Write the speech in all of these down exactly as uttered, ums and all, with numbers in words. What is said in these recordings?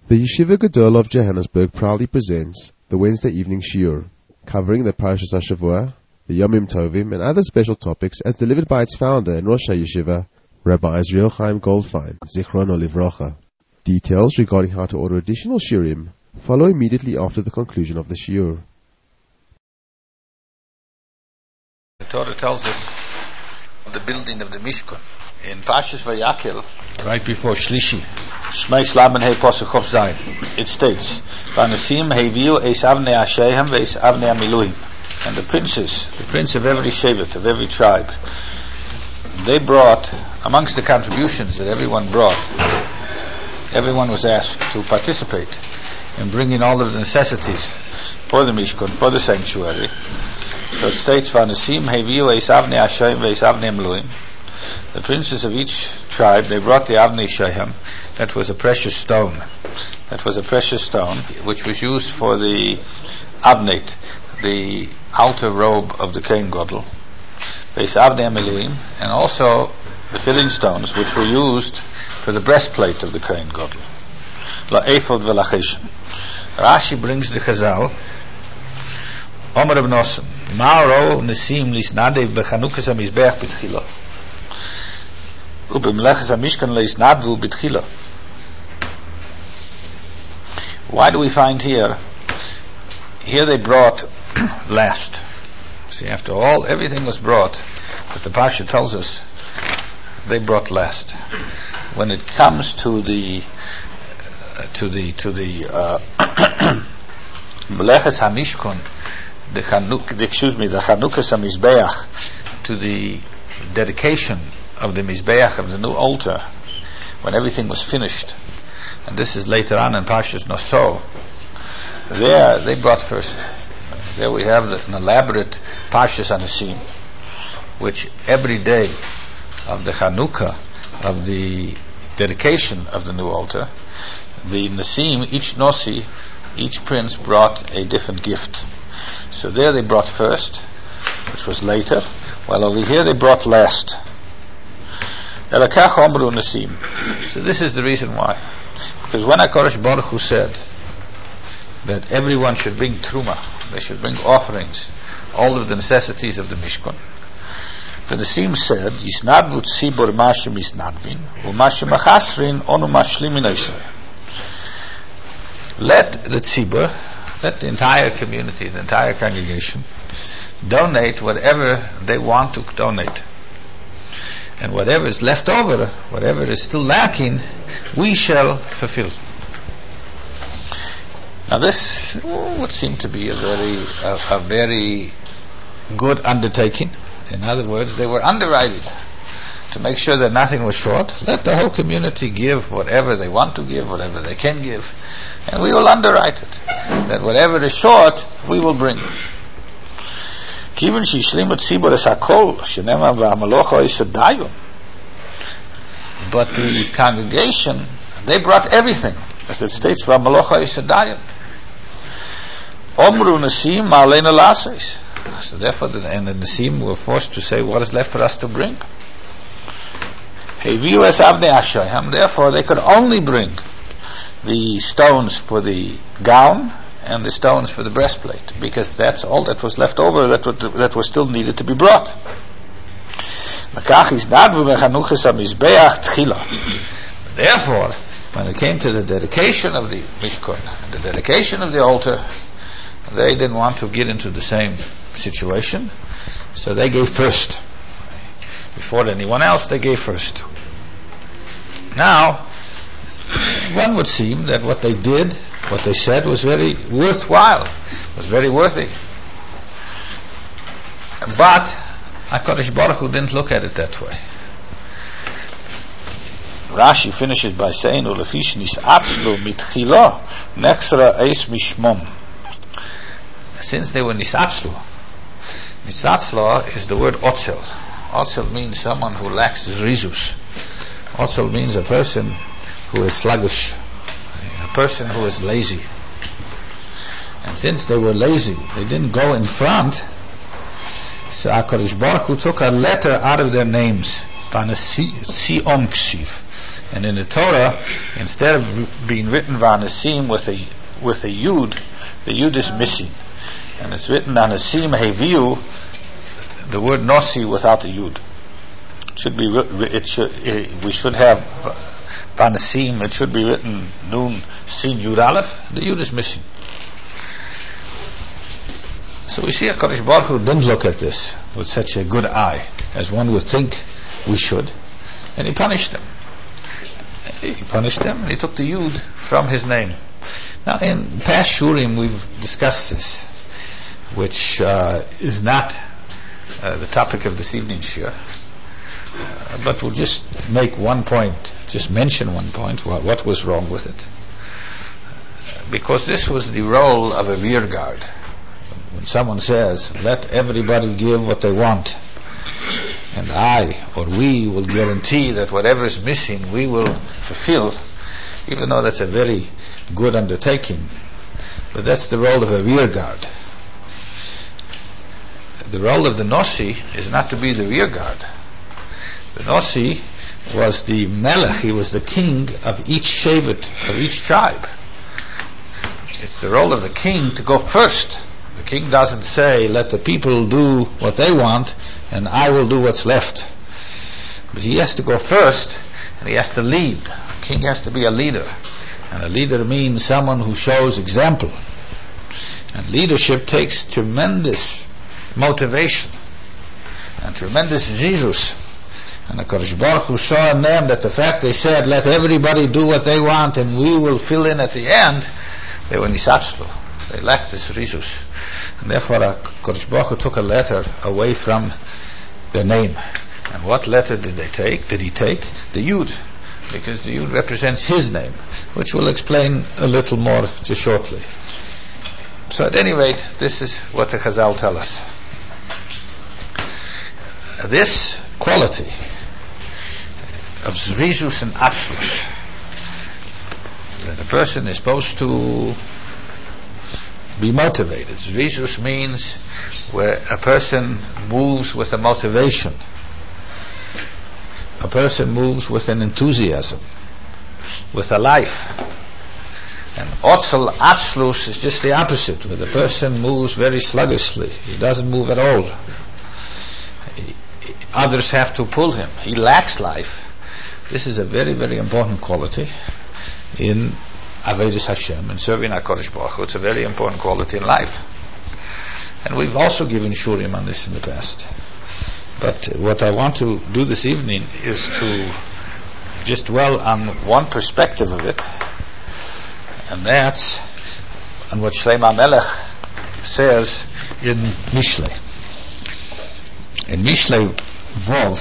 The Yeshiva Gedol of Johannesburg proudly presents the Wednesday evening shiur, covering the Parashas HaShavua, the Yomim Tovim, and other special topics as delivered by its founder and Rosh HaYeshiva, Rabbi Israel Chaim Goldfein, Zichrono Livrocha. Details regarding how to order additional shiurim follow immediately after the conclusion of the shiur. The Torah tells us of the building of the Mishkan. In Parshas Vayakel, right before Shlishi, Shmei Slamen Hei Posuk Chof Zayin, it states, Vanasim Heiviu Eis Avnei Hashehem Veis Avnei Amiluim. And the princes, the prince of every shevet, of every tribe, they brought, amongst the contributions that everyone brought, everyone was asked to participate in bringing all of the necessities for the Mishkan, for the sanctuary. So it states, Vanasim Heiviu Eis Avnei Hashehem Veis Avnei Amiluim. The princes of each tribe, they brought the Avnei Shehem. That was a precious stone. That was a precious stone which was used for the Avneit, the outer robe of the Kohen Gadol. Veis Avnei Amiluim, and also the filling stones which were used for the breastplate of the Kohen Gadol. La Ephod Velacheshen. Rashi brings the Chazal. Omer Rav Nosson, Ma'aro Nesim Lisnadev Bechanukas HaMizbeach B'tchila. Why do we find here? Here they brought last. See, after all, everything was brought, but the Parsha tells us they brought last. When it comes to the uh, to the to the Meleches uh, HaMishkon, the Chanuk, the, excuse me, the Chanukas HaMizbeach, to the dedication of the Mizbeach, of the new altar, when everything was finished, and this is later on in Parshas Nosor, there they brought first. There we have the, an elaborate Parshas Anisim, which every day of the Chanukah, of the dedication of the new altar, the Nasim, each Nosi, each prince brought a different gift. So there they brought first, which was later, while over here they brought last. So this is the reason why. Because when HaKadosh Baruch Hu said that everyone should bring truma, they should bring offerings, all of the necessities of the Mishkan, the Nesim said, Yisnadvu tzibor mashim yisnadvin, u'mashim achasrin onu mashlimin oisrei. Let the tzibor, let the entire community, the entire congregation, donate whatever they want to donate. And whatever is left over, whatever is still lacking, we shall fulfill. Now this would seem to be a very, a, a very good undertaking. In other words, they were underwriting to make sure that nothing was short. Let the whole community give whatever they want to give, whatever they can give, and we will underwrite it. That whatever is short, we will bring. But the congregation, they brought everything, as it states, V'amalocha Yisadayon. Omru Nasim Ma'aleina Laseis. So therefore, the, and the Nasim were forced to say, what is left for us to bring? Heiviu es Avnei Hashehem. Therefore, they could only bring the stones for the gown and the stones for the breastplate, because that's all that was left over that was, that was still needed to be brought. Therefore, when it came to the dedication of the Mishkan, the dedication of the altar, they didn't want to get into the same situation, so they gave first. Before anyone else, they gave first. Now, one would seem that what they did, what they said, was very worthwhile, was very worthy. But HaKadosh Baruch Hu didn't look at it that way. Rashi finishes by saying, "Ulefish nisatzlu mitchila nexra eis mishmom." Since they were nisatzlu, nisatzlu is the word otzel. Otzel means someone who lacks rizus. Otzel means a person who is sluggish, a person who is lazy. And since they were lazy, they didn't go in front, so HaKadosh Baruch Hu took a letter out of their names. And in the Torah, instead of being written Vanasim with a with a Yud, the Yud is missing. And it's written Anasim Heviu, the word Nosi without the Yud. It should be it should it, we should have Vanasim, it should be written Nun Sin Yud Aleph. The Yud is missing. So we see HaKadosh Baruch Hu didn't look at this with such a good eye as one would think we should, and he punished them. He punished them, and he took the Yud from his name. Now, in past Shurim, we've discussed this, which uh, is not uh, the topic of this evening's shir, uh, but we'll just make one point, just mention one point, what, what was wrong with it. Because this was the role of a rear guard. When someone says, let everybody give what they want, and I or we will guarantee that whatever is missing we will fulfill, even though that's a very good undertaking, but that's the role of a rear guard. The role of the Nosi is not to be the rear guard. The Nosi was the Melech, he was the king of each Shevet, of each tribe. It's the role of the king to go first. The king doesn't say, let the people do what they want and I will do what's left. But he has to go first and he has to lead. The king has to be a leader. And a leader means someone who shows example. And leadership takes tremendous motivation and tremendous Jesus. And the HaKadosh Baruch Hu saw in them that the fact they said, let everybody do what they want and we will fill in at the end, they were nisatzlu. They lacked this Jesus. And therefore HaKadosh Baruch Hu took a letter away from their name. And what letter did they take? Did he take? The Yud. Because the Yud represents his name, which we'll explain a little more just shortly. So at any rate, this is what the Chazal tell us. This quality of Zrizus and Atzlus, that a person is supposed to be motivated. Zrizus means where a person moves with a motivation. A person moves with an enthusiasm, with a life. And Otzel, Atzlus is just the opposite, where the person moves very sluggishly. He doesn't move at all. He, others have to pull him. He lacks life. This is a very, very important quality in Avodas Hashem and serving HaKadosh Baruch Hu. It's a very important quality in life. And we've also given shurim on this in the past. But what I want to do this evening is to just dwell on one perspective of it, and that's on what Shlomo Melech says in Mishlei. In Mishlei Vov,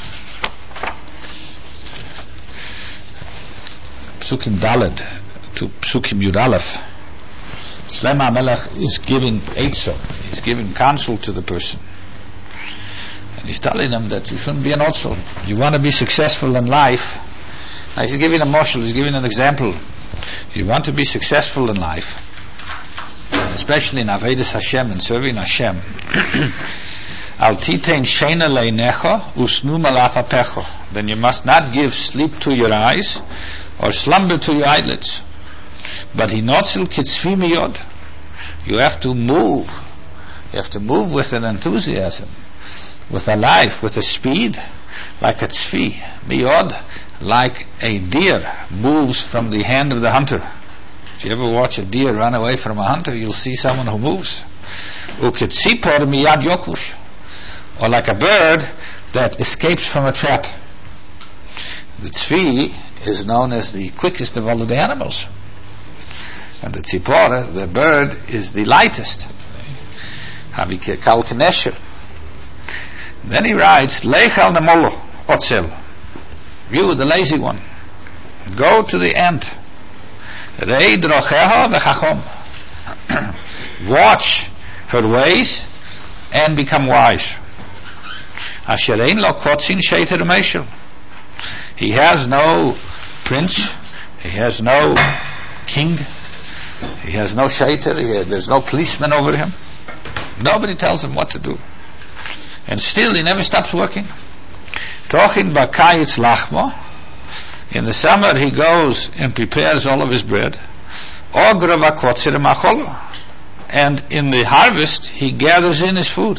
Psukim Daled to Psukim Yud Aleph, Shlomo Melech is giving eitzah, he's giving counsel to the person. And he's telling them that you shouldn't be an otzel. You want to be successful in life. Now he's giving a moshel, he's giving an example. You want to be successful in life, especially in Avodas Hashem and serving Hashem. Al titein sheina leinecha usnu malaf apecha. Then you must not give sleep to your eyes or slumber to your eyelids. But hinotzel kitzvi miyod. You have to move. You have to move with an enthusiasm, with a life, with a speed, like a tzvi miyod, like a deer moves from the hand of the hunter. If you ever watch a deer run away from a hunter, you'll see someone who moves. Uketzipor miyad yokush, or like a bird that escapes from a trap. The tzvi is known as the quickest of all of the animals, and the tzipor, the bird, is the lightest. Havikal knesher. Then he writes, Leichal nemolo otzel. You, the lazy one, go to the ant. Rei drocheha v'chachom. Watch her ways and become wise. Asher ein lo kotzin sheiter meishel. He has no prince, he has no king, he has no sheiter, there's no policeman over him. Nobody tells him what to do. And still he never stops working. Tochin bakayitz lachmo, In the summer he goes and prepares all of his bread. And in the harvest he gathers in his food.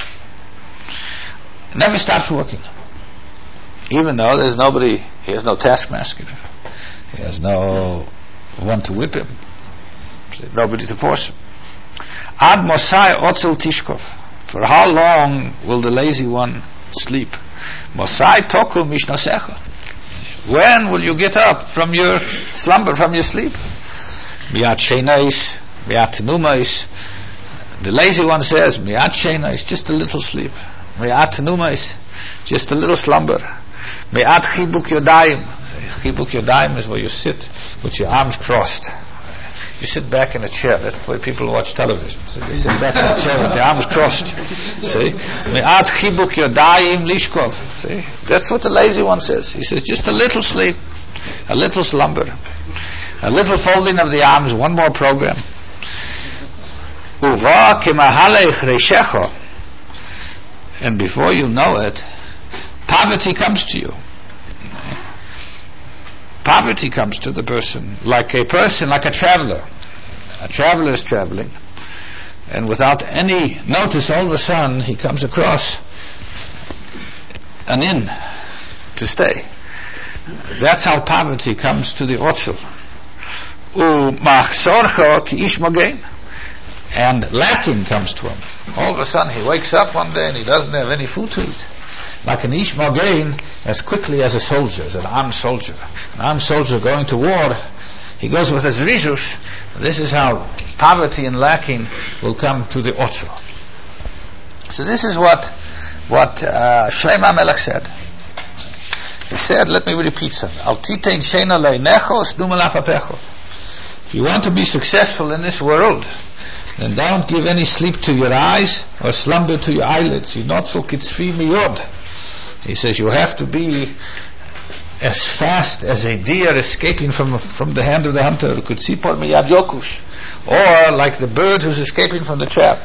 Never stops working. Even though there's nobody, he has no taskmaster. He has no one to whip him. Nobody to force him. Ad Mosai Otzel Tishkov. For how long will the lazy one sleep? Mosai Toku Mishnosecha. When will you get up from your slumber, from your sleep? Miat Sheinais, Miat Numais. The lazy one says, Miat Sheinais, just a little sleep. Miat Numais, just a little slumber. Miat Chibuk Yodayim. Chibuk Yodayim is where you sit with your arms crossed. You sit back in a chair. That's the way people watch television. So they sit back in a chair with their arms crossed. See? Me'at chibuk yodayim lishkov. See? That's what the lazy one says. He says, just a little sleep, a little slumber, a little folding of the arms, one more program. Uva kemahalech reishecho. And before you know it, poverty comes to you. Poverty comes to the person, like a person, like a traveler. A traveler is traveling, and without any notice, all of a sudden, he comes across an inn to stay. That's how poverty comes to the Otzel. And lacking comes to him. All of a sudden, he wakes up one day and he doesn't have any food to eat. Like an ish mogein, as quickly as a soldier, as an armed soldier. An armed soldier going to war, he goes with his rizush. This is how poverty and lacking will come to the Otzel. So this is what what uh, Shlomo Melech said. He said, let me repeat something. Al titein sheina leinecho snu melaf apecho. If you want to be successful in this world, then don't give any sleep to your eyes or slumber to your eyelids. You're not so kitzvi miyod. He says you have to be as fast as a deer escaping from from the hand of the hunter, or like the bird who's escaping from the trap.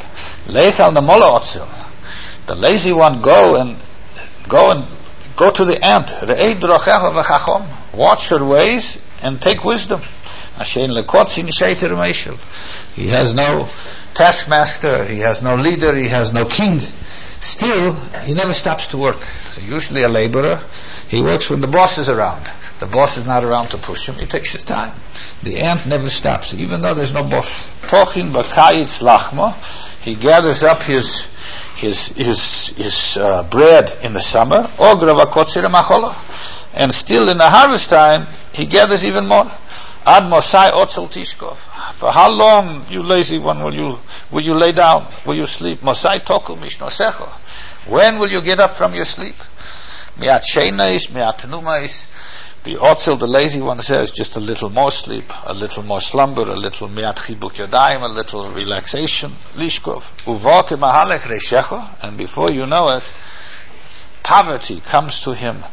The lazy one go and go and go to the ant. Watch her ways and take wisdom. He has no taskmaster, he has no leader, he has no king. Still, he never stops to work. So usually a laborer, he works when the boss is around. The boss is not around to push him, he takes his time. The ant never stops, even though there's no boss. Tochin bakayitz lachma, he gathers up his his his his uh, bread in the summer. And still in the harvest time, he gathers even more. Ad Mosai Otzel Tishkov. For how long, you lazy one, will you will you lay down? Will you sleep? Mosai Toku Mishnosecho. When will you get up from your sleep? Miat Sheinais, Miat Numais. The Otzel, the lazy one, says just a little more sleep, a little more slumber, a little Miat Chibuk Yadayim, a little relaxation. Lishkov. Uva kemahalech reishecho. And before you know it, poverty comes to him.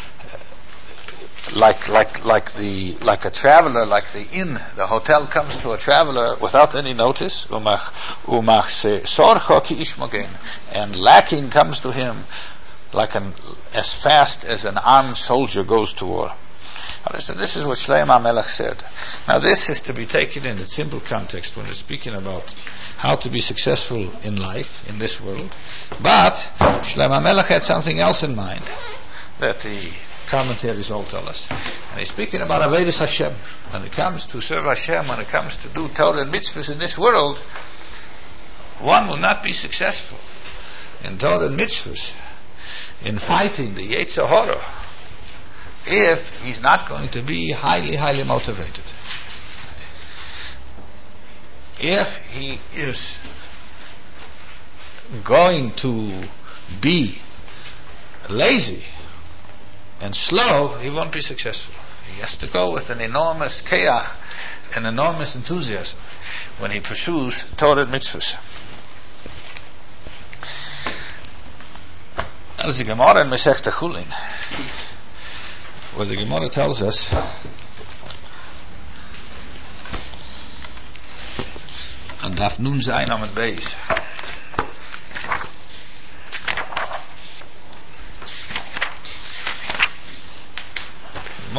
Like like like the like a traveler, like the inn, the hotel comes to a traveler without any notice. Umach umach sorcho ki ish mogen, and lacking comes to him like an as fast as an armed soldier goes to war. Understand? This is what Shlomo Melech said. Now this is to be taken in its simple context when we're speaking about how to be successful in life in this world. But Shlomo Melech had something else in mind that the commentaries all tell us. And he's speaking about Avodas Hashem. When it comes to serve Hashem, when it comes to do Torah and mitzvahs in this world, one will not be successful in Torah and mitzvahs, in fighting the Yetzer Hara, if he's not going to be highly, highly motivated. If he is going to be lazy and slow, he won't be successful. He has to go with an enormous keach, an enormous enthusiasm when he pursues Torah and mitzvahs. There's a Gemara in Masechta Chulin, where the Gemara tells us on Daf Nun Zayin Amud Beis,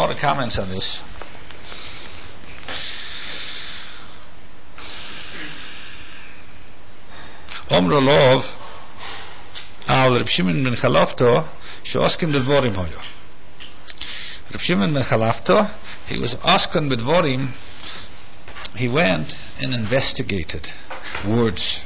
Gemara comments on this. Omro Lov al Reb Shimon ben Chalafto she'oskim b'dvorim hoyo. Reb Shimon ben Chalafto, he was oskan b'dvorim. He went and investigated words.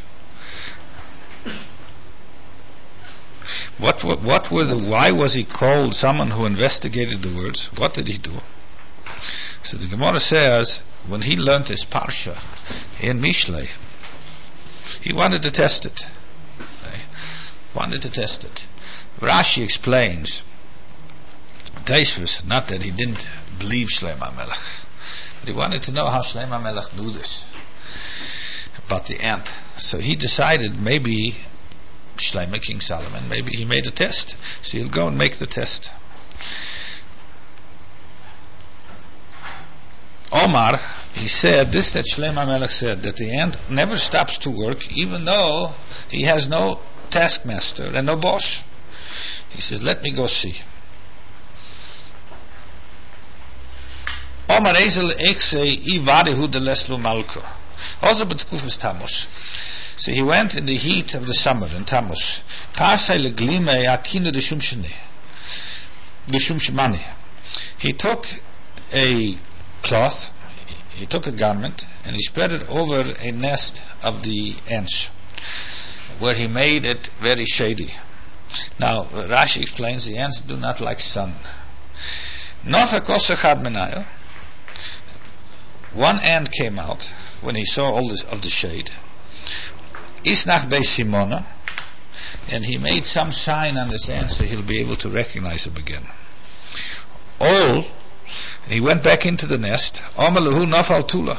What, what, what were the, why was he called someone who investigated the words? What did he do? So the Gemara says, when he learned his parsha in Mishlei, he wanted to test it. Okay? Wanted to test it. Rashi explains, Taisvus, not that he didn't believe Shlomo HaMelech, but he wanted to know how Shlomo HaMelech knew this about the ant. So he decided maybe Shlomo, King Solomon, maybe he made a test. So he'll go and make the test. Omar, he said this, that Shlomo HaMelech said, that the ant never stops to work even though he has no taskmaster and no boss. He says, let me go see. Omar Ezel Ekse Ivarihu de Leslu Malko. Also betkufes Tammuz. So he went in the heat of the summer in Tammuz. Pasai leglime akinu de shumshani. De shumshmani. He took a cloth, he took a garment, and he spread it over a nest of the ants, where he made it very shady. Now, Rashi explains the ants do not like sun. One ant came out when he saw all this of the shade. Isnach Bei Simona, and he made some sign on this ant so he'll be able to recognize him again. All, he went back into the nest. Omaluhu Nafal Tula,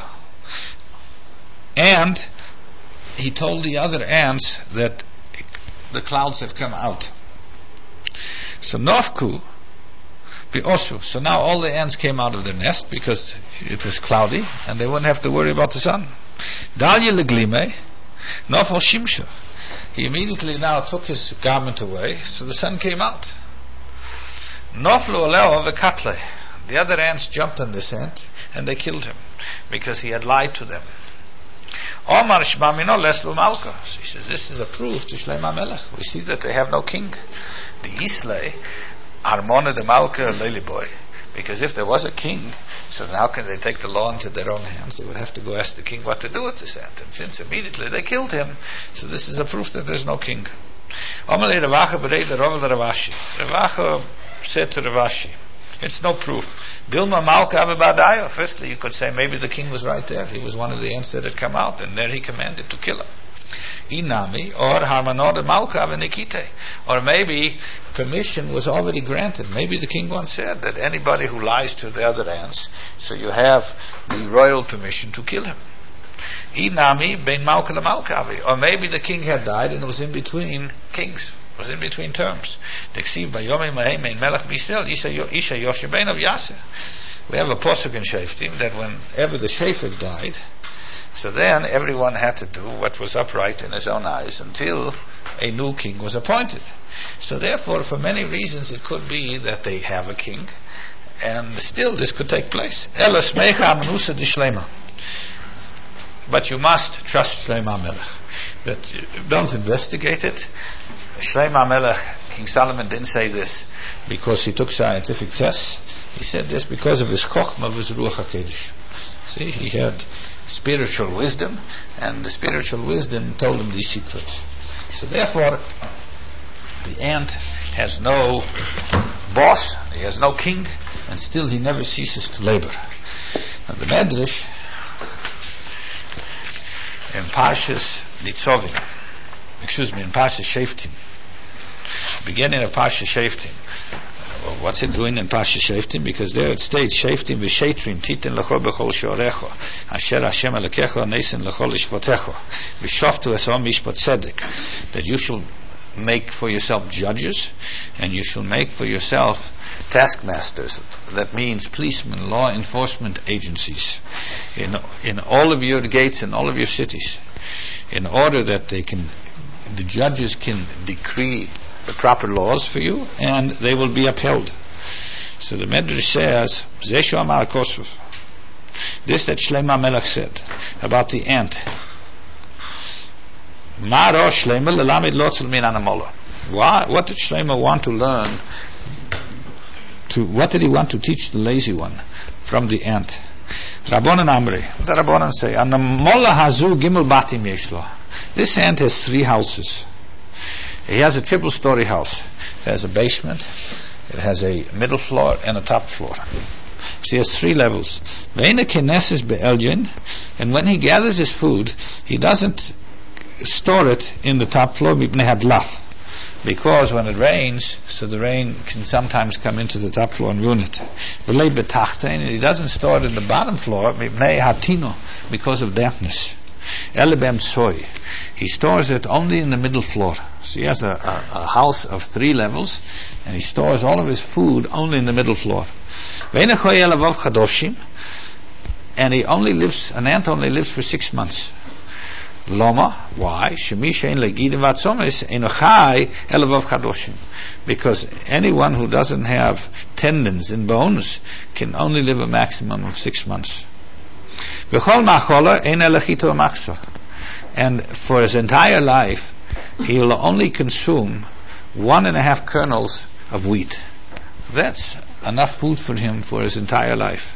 and he told the other ants that the clouds have come out. So Nafku Bi'osu. So now all the ants came out of their nest because it was cloudy and they wouldn't have to worry about the sun. Dalya Leglime Nafal Shimsha. He immediately now took his garment away, so the sun came out. Naflu Aleo Vekatle. The other ants jumped on this ant and they killed him because he had lied to them. Omar Shmamino Leslu Malka. He says, this is a proof to Shlomo HaMelech. We see that they have no king. The Islay Armona de Malka Lily Boy. Because if there was a king, so then how can they take the law into their own hands? They would have to go ask the king what to do with this ant. And since immediately they killed him, so this is a proof that there's no king. Amalei Ravacha Berei the Rav Ravashi. Ravacha said to Ravashi, it's no proof. Dilma Malka Avibadayo. Firstly, you could say maybe the king was right there. He was one of the ants that had come out, and there he commanded to kill him. Inami or Harmanod Malka Avenikite. Or maybe permission was already granted. Maybe the king once said that anybody who lies to the other ants, so you have the royal permission to kill him. Inami Ben Malka Malkavi. Or maybe the king had died and it was in between kings. It was in between terms. We have a posuk in Shoftim that whenever the Shofet died, so then everyone had to do what was upright in his own eyes until a new king was appointed. So therefore, for many reasons, it could be that they have a king, and still this could take place. But you must trust Shlomo HaMelech. But don't investigate it. Shlomo HaMelech, King Solomon didn't say this because he took scientific tests. He said this because of his chokhmah of his Ruach HaKodesh. See, he had spiritual wisdom, and the spiritual wisdom told him these secrets. So therefore, the ant has no boss, he has no king, and still he never ceases to labor. And the Medrash in Parshas Nitzovim, excuse me, in Parshas Shoftim, beginning of Parshas Shoftim. What's it doing in Parshas Shoftim? Because there it states, Shoftim v'shetrim titin l'chol b'chol shorecho asher Hashem alekecho neisen l'chol ishpotecho v'shoftu esom mishpat tzedek, that you shall make for yourself judges and you shall make for yourself taskmasters. That means policemen, law enforcement agencies in in all of your gates and all of your cities, in order that they can, the judges can decree the proper laws for you, and they will be upheld. So the Medrash says, Zeshu Amar Kosov. This that Shlomo Melech said about the ant. Maro Shlomo lelamid lotzel min anamola. Why? What did Shlomo want to learn? To what did he want to teach the lazy one from the ant? Rabbanan Amri. What the Rabbanan say? Anamola hazu gimel batim yeshlo. This ant has three houses. He has a triple-story house. It has a basement, it has a middle floor, and a top floor. So he has three levels. And when he gathers his food, he doesn't store it in the top floor, because when it rains, so the rain can sometimes come into the top floor and ruin it. And he doesn't store it in the bottom floor, because of dampness. He stores it only in the middle floor. So he has a, a, a house of three levels, and he stores all of his food only in the middle floor. And he only lives, an ant only lives for six months. Loma, why? Because anyone who doesn't have tendons and bones can only live a maximum of six months. And for his entire life, he will only consume one and a half kernels of wheat. That's enough food for him for his entire life.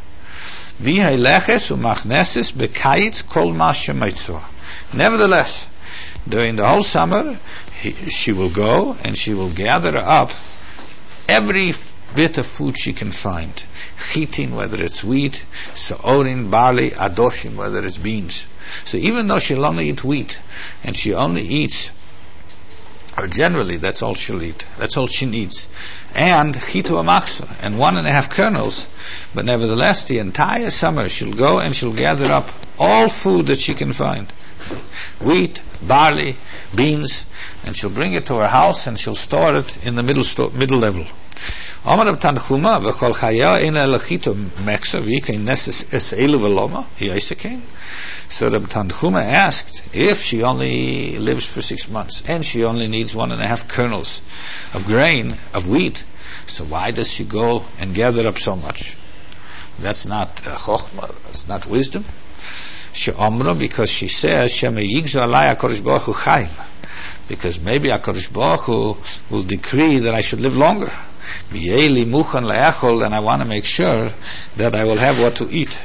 Nevertheless, during the whole summer, he, she will go and she will gather up every bit of food she can find. Chitin, whether it's wheat, sa'orin, barley, adoshim, whether it's beans. So even though she'll only eat wheat, and she only eats, or generally that's all she'll eat, that's all she needs, and chitu amaksa, and one and a half kernels, but nevertheless the entire summer she'll go and she'll gather up all food that she can find. Wheat, barley, beans, and she'll bring it to her house and she'll store it in the middle sto- middle level. Amar of Tanchuma, v'chol chaya ina lachito meksa v'yikein neses es elu v'loma, hiyaisekain. So the Tanchuma asked, if she only lives for six months and she only needs one and a half kernels of grain, of wheat, so why does she go and gather up so much? That's not uh, chokhmah, that's not wisdom. She omra, because she says, Shema yigzu alai HaKadosh Baruch Hu chaim, because maybe HaKadosh Baruch Hu will decree that I should live longer. V'yeli muchan le'achol, and I want to make sure that I will have what to eat.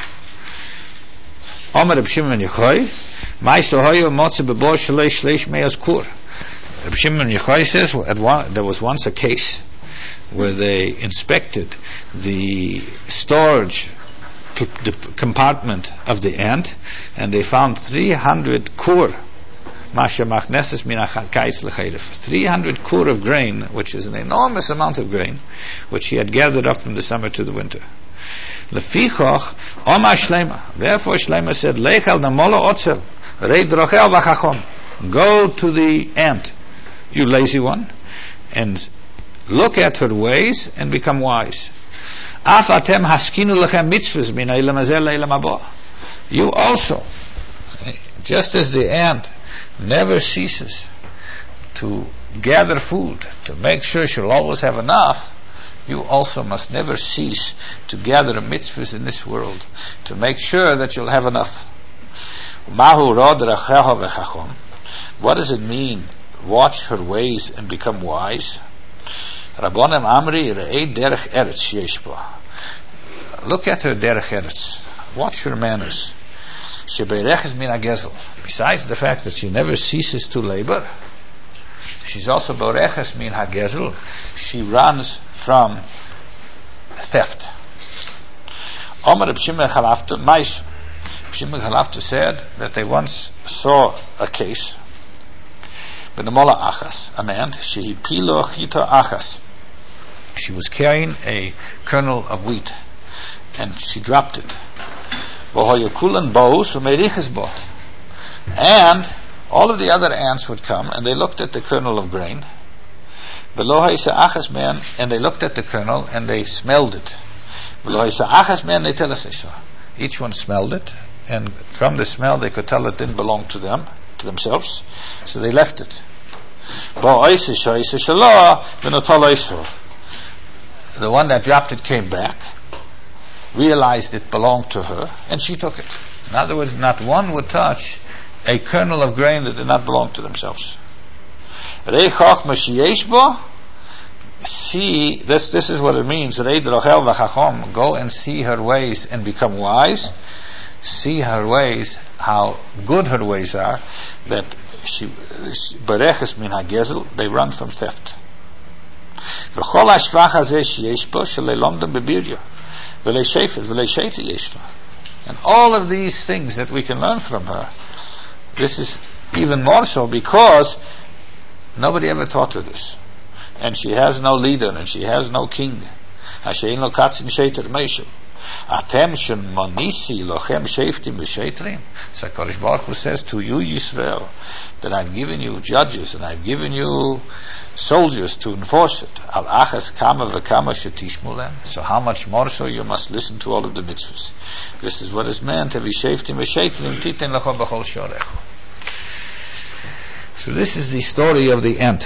Omer Reb Shimon Yochai, Ma'aso hoyo motze bebor shalei shleish me'az kur. Reb Shimon Yochai says, at one, there was once a case where they inspected the storage the compartment of the ant, and they found three hundred kur, three hundred kur of grain, which is an enormous amount of grain, which he had gathered up from the summer to the winter. Therefore Shlomo said, go to the ant, you lazy one, and look at her ways and become wise. You also, just as the ant never ceases to gather food to make sure she'll always have enough, you also must never cease to gather mitzvahs in this world to make sure that you'll have enough. What does it mean, watch her ways and become wise? Rabbanim Amri Re'ei Derech Eretz Yesh Bo. Look at her Derech Eretz. Watch her manners. Shebereches min hagezel. Besides the fact that she never ceases to labor, she's also bereches min hagezel. She runs from theft. Omer Reb Shimon Chalafta Mais. Shimon Chalafta said that they once saw a case. Benemola achas, a man, shehi pilo chita achas. She was carrying a kernel of wheat, and she dropped it. And all of the other ants would come, and they looked at the kernel of grain. And they looked at the kernel, and they smelled it. Each one smelled it, and from the smell they could tell it didn't belong to them, to themselves, so they left it. the one that dropped it came back, realized it belonged to her, and she took it. In other words, not one would touch a kernel of grain that did not belong to themselves. See, this this is what it means. Go and see her ways and become wise. See her ways, how good her ways are, that she bereches min hagezel, they run from theft. And all of these things that we can learn from her, this is even more so because nobody ever taught her this. And she has no leader, and she has no king. Atem shen monisi lochem sheftim b'shetrim. So HaKadosh Baruch Hu says to you, Yisrael, that I've given you judges and I've given you soldiers to enforce it. Al achas kama v'kama shetishmu lem. So how much more so you must listen to all of the mitzvahs. This is what is meant to be sheftim b'shetrim titen lecho b'chol shorecho. So this is the story of the ant.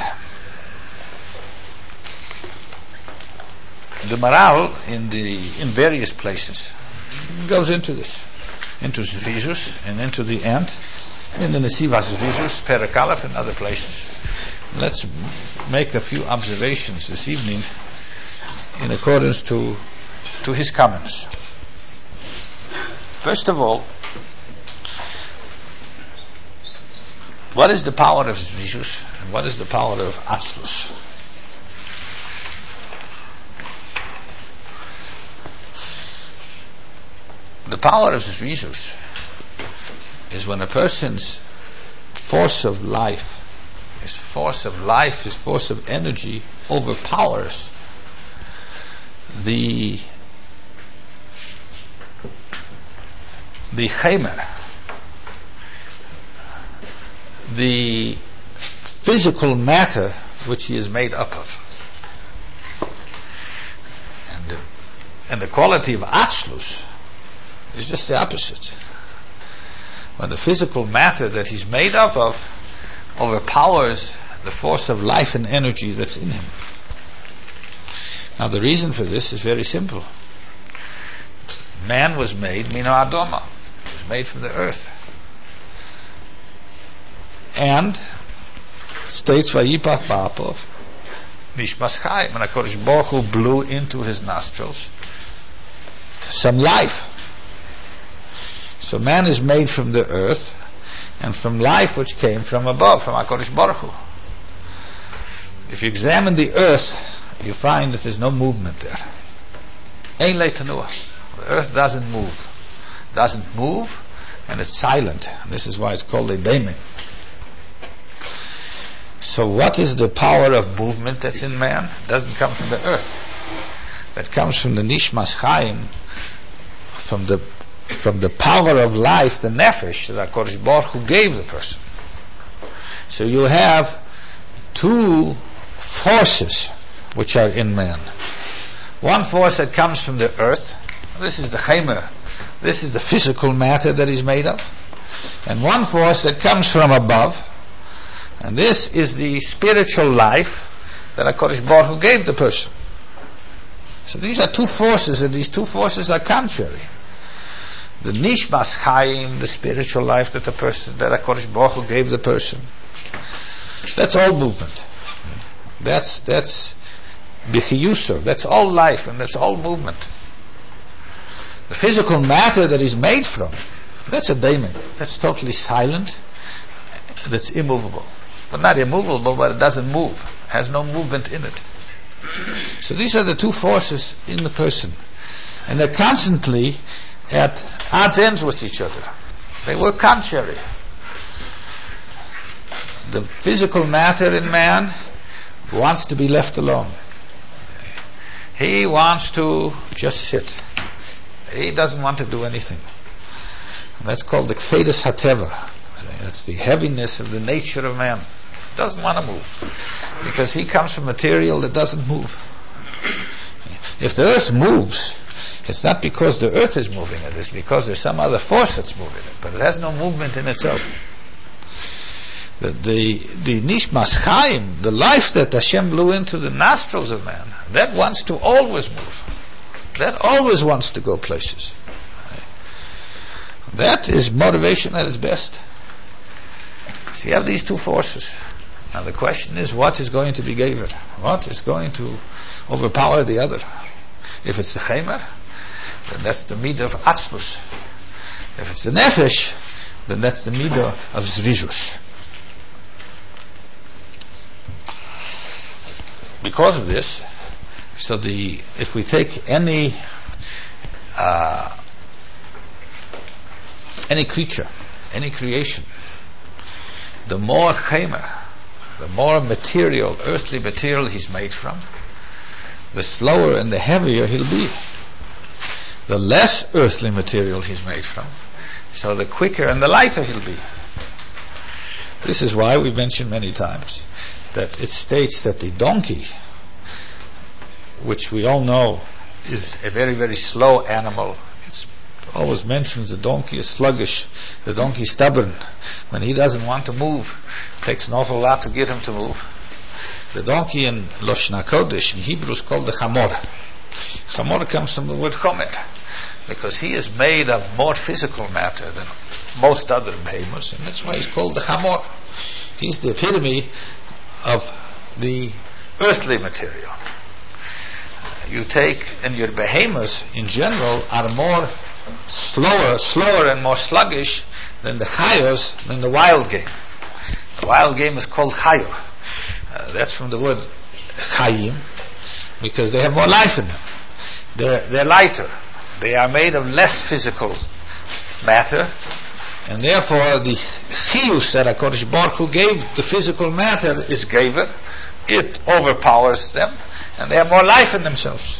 The Maral in the in various places goes into this, into Zrizus and into the ant, in the Nesivas Zrizus, Perek Aleph, and other places. Let's make a few observations this evening in accordance to to his comments. First of all, what is the power of Zrizus and what is the power of Atzlus? The power of Zrizus is when a person's force of life, his force of life, his force of energy overpowers the the chemer, the physical matter which he is made up of. And the, and the quality of Atzlus is just the opposite. When the physical matter that he's made up of overpowers the force of life and energy that's in him. Now the reason for this is very simple. Man was made Mino Adoma. He was made from the earth. And states Vayipach Ba'apov Nishmas Chayim, and HaKadosh Baruch Hu blew into his nostrils some life. So man is made from the earth and from life which came from above, from HaKadosh Baruch Hu. If you examine the earth, you find that there's no movement there. Ein le'tanua. The earth doesn't move. Doesn't move, and it's silent. This is why it's called a beimin. So what is the power of movement that's in man? It doesn't come from the earth. That comes from the Nishmas Chaim, from the from the power of life, the nefesh that HaKadosh Baruch Hu gave the person. So you have two forces which are in man. One force that comes from the earth, this is the chemer, this is the physical matter that is made of. And one force that comes from above, and this is the spiritual life that HaKadosh Baruch Hu gave the person. So these are two forces, and these two forces are contrary. The Nishmas Chaim, the spiritual life that the person, that HaKadosh Baruch Hu gave the person, that's all movement. That's that's B'chiyusur. That's all life, and that's all movement. The physical matter that is made from, that's a daemon. That's totally silent. That's immovable, but not immovable, but it doesn't move. It has no movement in it. So these are the two forces in the person, and they're constantly at odds ends with each other. They work contrary. The physical matter in man wants to be left alone. He wants to just sit. He doesn't want to do anything. And that's called the Kfedus HaTeva. That's the heaviness of the nature of man. He doesn't want to move, because he comes from material that doesn't move. If the earth moves, it's not because the earth is moving it, it's because there's some other force that's moving it, but it has no movement in itself. The, the, the Nishmas Chaim, the life that Hashem blew into the nostrils of man, that wants to always move. That always wants to go places. That is motivation at its best. So you have these two forces. Now the question is, what is going to be Gever? What is going to overpower the other? If it's the Chemer, then that's the Midah of Atzlus. If it's the Nefesh, then that's the Midah of Zrizus. Because of this, so the if we take any uh, any creature, any creation, the more chemer, the more material, earthly material he's made from, the slower and the heavier he'll be. The less earthly material he's made from, so the quicker and the lighter he'll be. This is why we've mentioned many times that it states that the donkey, which we all know is a very, very slow animal, it always mentions the donkey is sluggish, the donkey is stubborn. When he doesn't want to move, it takes an awful lot to get him to move. The donkey in Lashon HaKodesh, in Hebrew, is called the Chamor. Chamor comes from the word Chomer, because he is made of more physical matter than most other behemoths, and that's why he's called the Chamor. He's the epitome of the earthly material. You take, and your behemoths in general are more slower, slower and more sluggish than the chayos, than the wild game. The wild game is called chayo. Uh, that's from the word chayim, because they have more life in them. They're, they're lighter. They are made of less physical matter, and therefore the chiyus that HaKadosh Baruch Hu gave the physical matter is Gever. It overpowers them, and they have more life in themselves.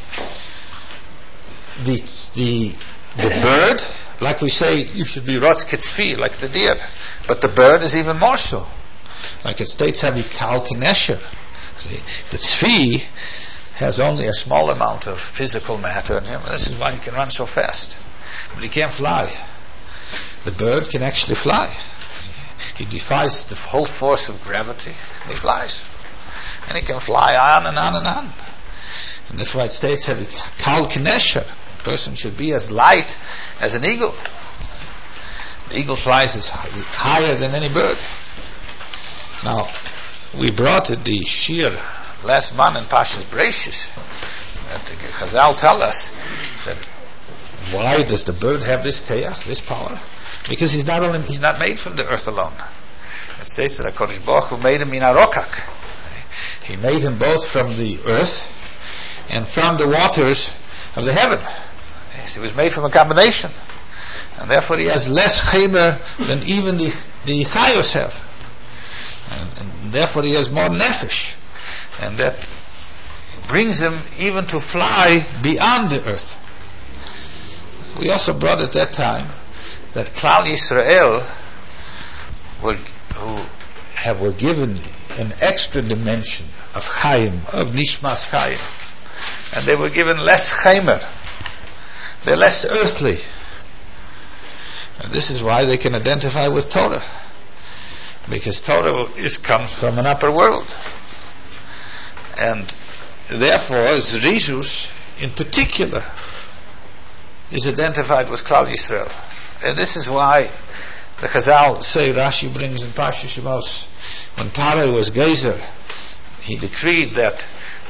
The the the bird, like we say, you should be rotz ketzvi, like the deer, but the bird is even more so. Like it states, have kal kinesher. The tzvi has only a small amount of physical matter in him. This is why he can run so fast, but he can't fly. The bird can actually fly. He defies the whole force of gravity, and he flies. And he can fly on and on and on. And that's why it states, Kal Kinesher, a person should be as light as an eagle. The eagle flies as higher than any bird. Now, we brought it the Shir last month in Pashas Breishis. That the Chazal tell us that why does the bird have this kayach, this power? Because he's not only he's not made from the earth alone. It states that HaKadosh Baruch Hu made him in Arokak. He made him both from the earth and from the waters of the heaven. He was made from a combination, and therefore he has less chemer than even the the chayos have, and, and therefore he has more nefesh, and that brings him even to fly beyond the earth. We also brought at that time that Klal Yisrael were, who have, were given an extra dimension of Chaim, of Nishmas Chaim, and they were given less Chaimer. They're less earthly. And this is why they can identify with Torah, because Torah is, comes from an upper world, and therefore Zrizus in particular is identified with Klal Yisrael. And this is why the Chazal say, Rashi brings in Parsha Shemos, when Paro was Gezer, he decreed that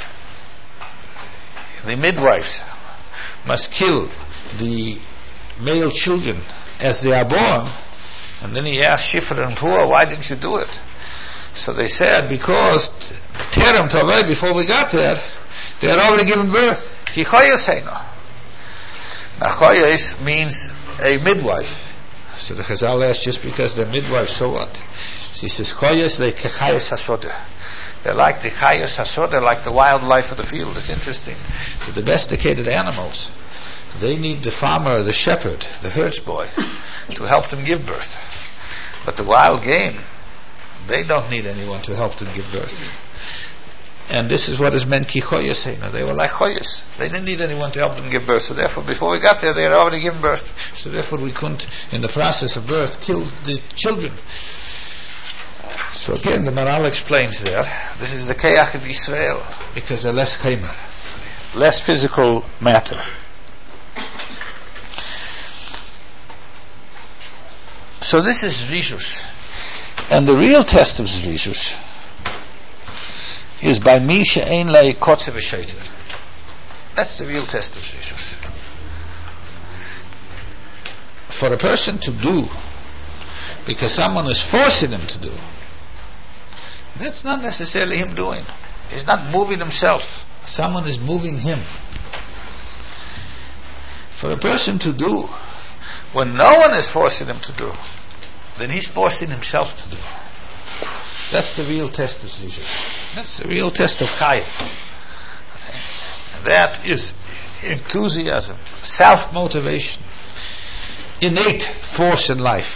the midwives must kill the male children as they are born. And then he asked Shifra and Pua, why didn't you do it? So they said, because Terem Tovei, before we got there, they had already given birth. Ki choyes heino. Now choyes means a midwife. So the Chazal asked, just because they're midwives, so what? So he says, choyes le kechayes hasoda. They're like the chayes hasoda, they're like the wildlife of the field. It's interesting. The domesticated animals, they need the farmer, the shepherd, the herds boy, to help them give birth. But the wild game, they don't need anyone to help them give birth. And this is what is meant ki choyes heino. They were like choyes. They didn't need anyone to help them give birth. So therefore, before we got there, they had already given birth. So therefore, we couldn't, in the process of birth, kill the children. So again, the Maral explains there, this is the Keach of Israel, because they're less chaimer, less physical matter. So this is Zrizus. And the real test of Zrizus is by Mi she'ein lei kotze v'sheiter. That's the real test of Zrizus. For a person to do because someone is forcing him to do, that's not necessarily him doing. He's not moving himself. Someone is moving him. For a person to do when no one is forcing him to do, then he's forcing himself to do. That's the real test of Zrizus. That's the real test of Chayim. That is enthusiasm, self-motivation, innate force in life.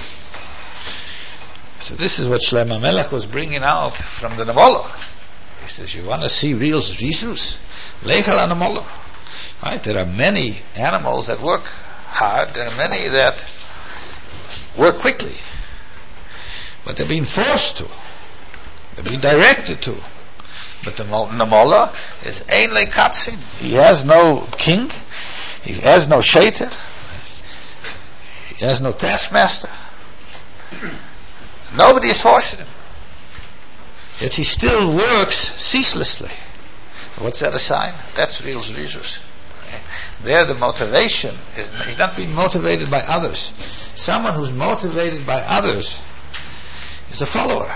So this is what Shlomo Melech was bringing out from the Nemolah. He says, you want to see real Zrizus? Lechel an Nemolah. Right? There are many animals that work hard. There are many that work quickly. But they're being forced to. They're being directed to. But the Nemolah is ein le katzin. He has no king. He has no shaiter. He has no taskmaster. Nobody is forcing him. Yet he still works ceaselessly. What's that a sign? That's real Zrizus. There the motivation is, he's not being motivated by others. Someone who's motivated by others is a follower.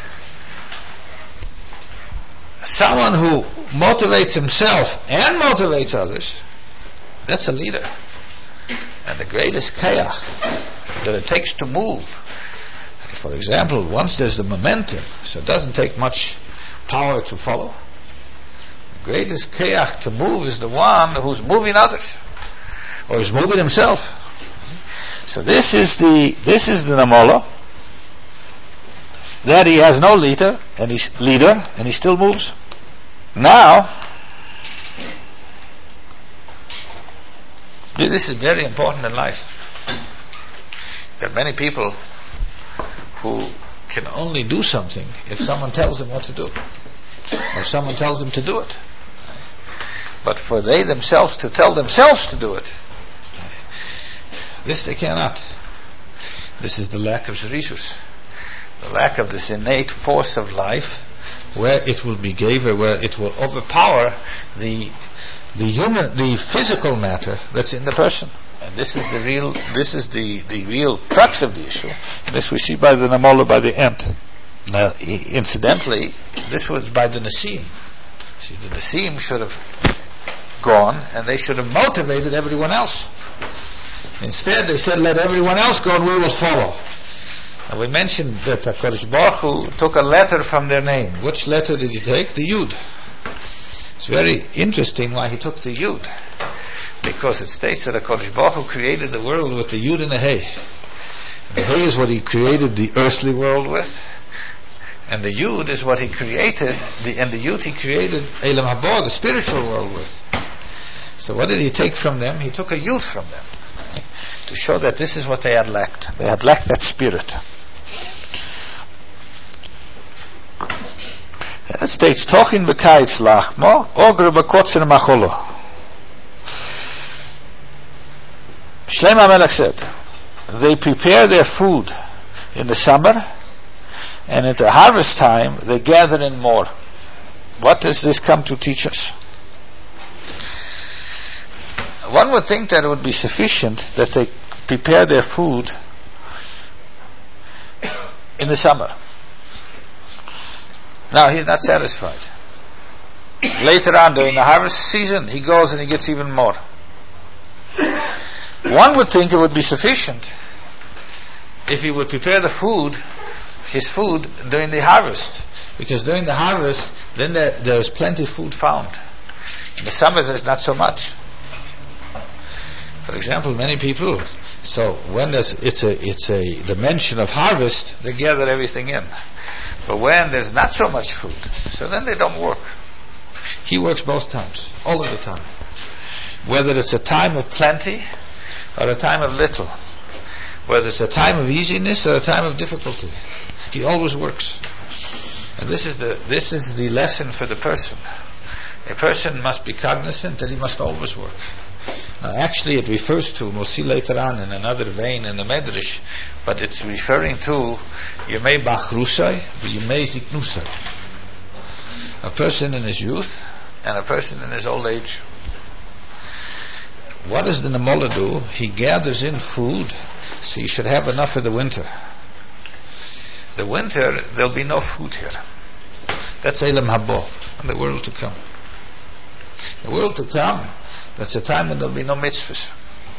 Someone who motivates himself and motivates others, that's a leader. And the greatest keach that it takes to move. For example, once there's the momentum, so it doesn't take much power to follow. The greatest keach to move is the one who's moving others, or is moving himself. So this is the this is the Nemolah. That he has no leader, and he's leader, and he still moves. Now, this is very important in life. There are many people who can only do something if someone tells them what to do, or someone tells them to do it. But for they themselves to tell themselves to do it, this they cannot. This is the lack of Zrizus. The lack of this innate force of life, where it will be given, where it will overpower the the human, the physical matter that's in the person. And this is the real, this is the, the real crux of the issue. And this we see by the Nemolah by the end. Now, incidentally, this was by the Nesim. See, the Nesim should have gone, and they should have motivated everyone else. Instead, they said, let everyone else go, and we will follow. And we mentioned that HaKadosh Baruch Hu took a letter from their name. Which letter did he take? The Yud. It's very interesting why he took the Yud. Because it states that HaKadosh Baruch Hu created the world with the Yud and the Hey. The Hey is what he created the earthly world with. And the Yud is what he created, the, and the Yud he created Elam Haba, the spiritual world with. So what did he take from them? He took a Yud from them. To show that this is what they had lacked. They had lacked that spirit. And it states, Tochin b'kayitz lachmo, ogre b'kotzer macholo. Shlomo Melech said, they prepare their food in the summer, and at the harvest time, they gather in more. What does this come to teach us? One would think that it would be sufficient that they prepare their food in the summer. Now, he's not satisfied. Later on, during the harvest season, he goes and he gets even more. One would think it would be sufficient if he would prepare the food, his food, during the harvest. Because during the harvest, then there, there's plenty of food found. In the summer, there's not so much. For example, many people, so when there's, it's a it's a dimension of harvest, they gather everything in. But when there's not so much food, so then they don't work. He works both times, all of the time. Whether it's a time of plenty or a time of little. Whether it's a time of easiness or a time of difficulty. He always works. And this is the this is the lesson for the person. A person must be cognizant that he must always work. Now, actually, it refers to, we'll see later on in another vein in the Medrash, but it's referring to Yemei Bachrusai, Yemei Ziknusai. A person in his youth and a person in his old age. What does the Namola do? He gathers in food, so you should have enough for the winter. The winter, there'll be no food here. That's Elam Habo, and the world to come. The world to come, that's a time when there'll be no mitzvahs.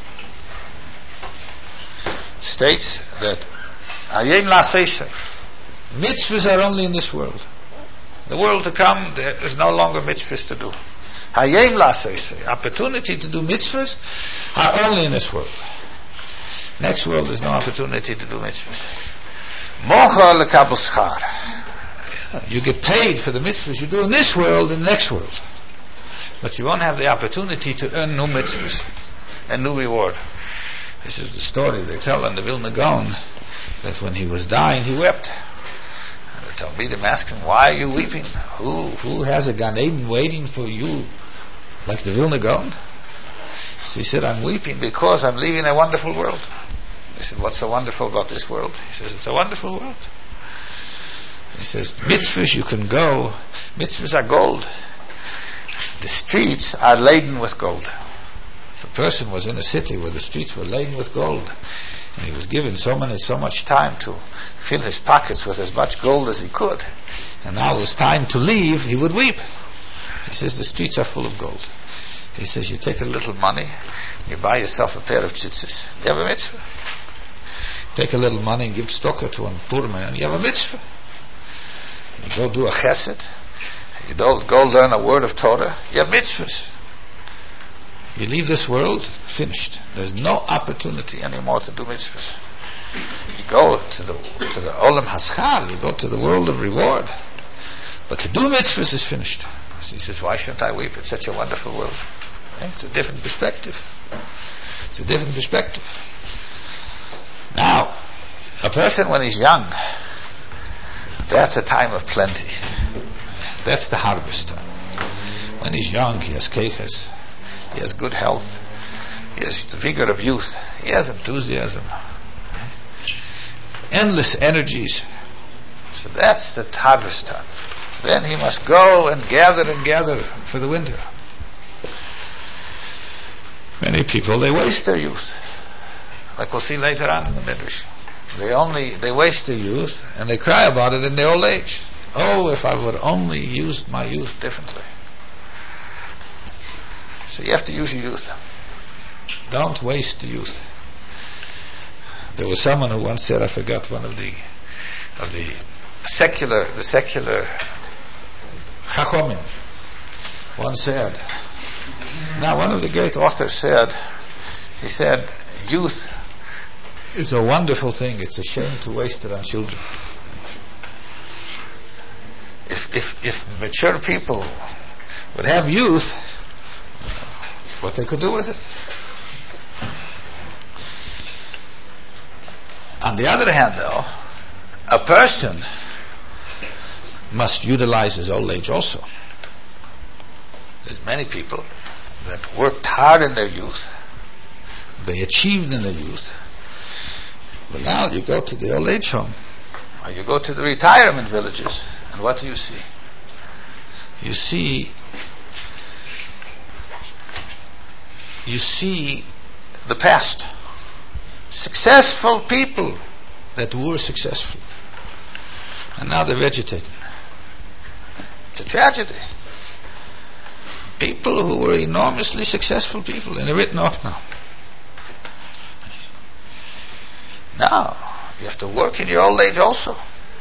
States that Hayem La'aseh, mitzvahs are only in this world. The world to come, there is no longer mitzvahs to do. Hayem La'aseh, opportunity to do mitzvahs are only in this world. Next world, there's no opportunity to do mitzvahs. Mocha lekabel schar. You get paid for the mitzvahs you do in this world and the next world. But you won't have the opportunity to earn new mitzvahs and new reward. This is the story they tell in the Vilna Gaon, that when he was dying, he wept. And the Talmidim asked him, why are you weeping? Who who has a Gan Eden waiting for you like the Vilna Gaon? So he said, I'm weeping because I'm leaving a wonderful world. He said, what's so wonderful about this world? He says, it's a wonderful world. He says, mitzvahs you can go, mitzvahs are gold. The streets are laden with gold. If a person was in a city where the streets were laden with gold, and he was given so many, so much time to fill his pockets with as much gold as he could, and now it was time to leave, he would weep. He says, the streets are full of gold. He says, you take a little money, you buy yourself a pair of tzitzis. You have a mitzvah. Take a little money and give stocker to a poor man, you have a mitzvah. You go do a chesed, you don't go learn a word of Torah, you have mitzvahs. You leave this world, finished. There's no opportunity anymore to do mitzvahs. You go to the to the Olam Haschar, you go to the world of reward. But to do mitzvahs is finished. So he says, why shouldn't I weep? It's such a wonderful world. It's a different perspective. It's a different perspective. Now, a person when he's young, that's a time of plenty. That's the harvest time. When he's young, he has keches, he has good health, he has the vigor of youth, he has enthusiasm, endless energies. So that's the harvest time. Then he must go and gather and gather for the winter. Many people, they waste their youth. Like we'll see later on in the Midrash. They only, they waste their youth and they cry about it in their old age. Oh, if I would only use my youth differently. So you have to use your youth. Don't waste the youth. There was someone who once said, I forgot one of the of the secular the secular Chachomim once said. Now one of the great authors said, he said, youth is a wonderful thing. It's a shame to waste it on children. If, if if mature people would have youth, what they could do with it. On the other hand, though, a person must utilize his old age also. There's many people that worked hard in their youth, they achieved in their youth, but now you go to the old age home, or you go to the retirement villages, and what do you see? You see, you see the past. Successful people that were successful, and now they're vegetating. It's a tragedy. People who were enormously successful people, and they're written off now. Now, you have to work in your old age also.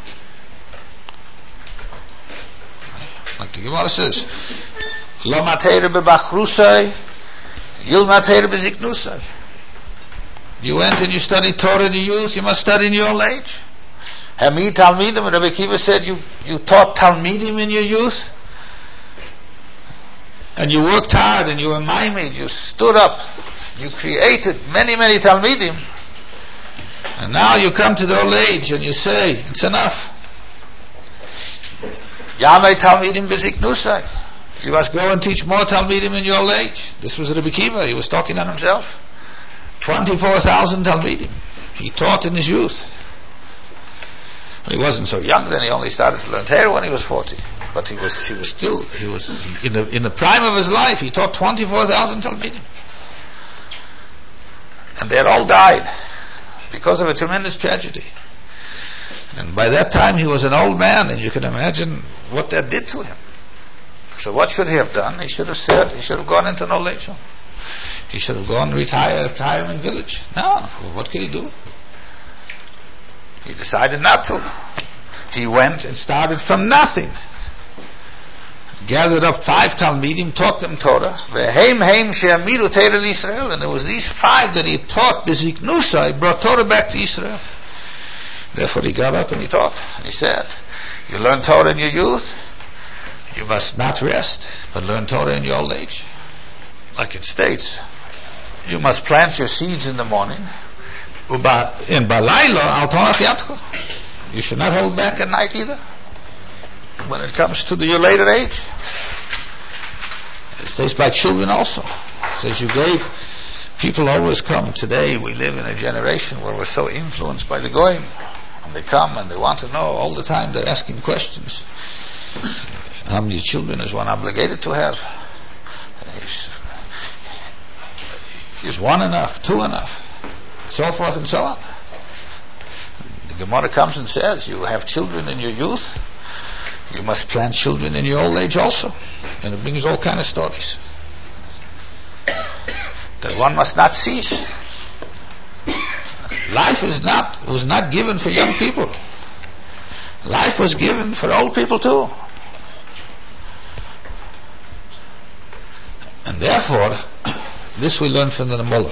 Like the Gemara says, Lo matera bebachrusai, yil matera beziknusai. You went and you studied Torah in the youth, you must study in your old age. Hami Talmidim, Rabbi Akiva said, you, you taught Talmidim in your youth, and you worked hard, and you were maimed, you stood up, you created many, many Talmidim, And now you come to the old age and you say, it's enough. Yamei Talmidim B'ziknusai. You must go and teach more Talmidim in your old age. This was Rabbi Kiva, he was talking on himself. twenty-four thousand Talmidim. He taught in his youth. He wasn't so young then, he only started to learn Torah when he was forty. But he was he was still, he was in the, in the prime of his life, he taught twenty-four thousand Talmidim. And they had all died because of a tremendous tragedy. And by that time he was an old man, and you can imagine what that did to him. So what should he have done? He should have said, he should have gone into an old age home. He should have gone retire at retirement village. No, well, what could he do? He decided not to. He went and started from nothing. Gathered up five Talmidim, taught them Torah. Ve'heim heim she'amidu Torah l'Yisrael. And it was these five that he taught, B'ziknusa, he brought Torah back to Israel. Therefore he got up and he taught. And he said, you learn Torah in your youth, you must not rest, but learn Torah in your old age. Like it states, you must plant your seeds in the morning. In balayla al tonach yadcha. You should not hold back at night either. When it comes to the, your later age, it states by children also. It says you gave. People always come. Today we live in a generation where we're so influenced by the goyim, and they come and they want to know all the time. They're asking questions. How many children is one obligated to have? Is, is one enough? Two enough? So forth and so on. The Gemara comes and says, you have children in your youth, you must plant children in your old age also. And it brings all kind of stories. That one must not cease. Life is not was not given for young people. Life was given for old people too. And therefore, this we learn from the Mullah.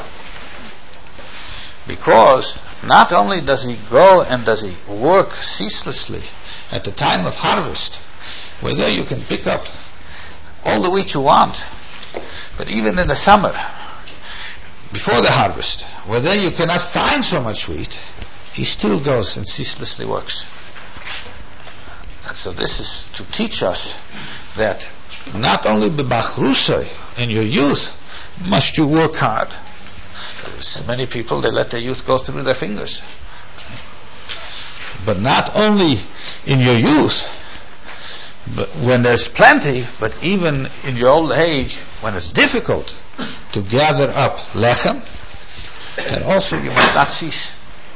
Because not only does he go and does he work ceaselessly at the time of harvest, where there you can pick up all the wheat you want, but even in the summer, before the harvest, where there you cannot find so much wheat, he still goes and ceaselessly works. And so this is to teach us that not only b'bachrusai, in your youth, must you work hard. There's many people, they let their youth go through their fingers. But not only in your youth, but when there's plenty, but even in your old age, when it's difficult to gather up lechem, then also you must not cease.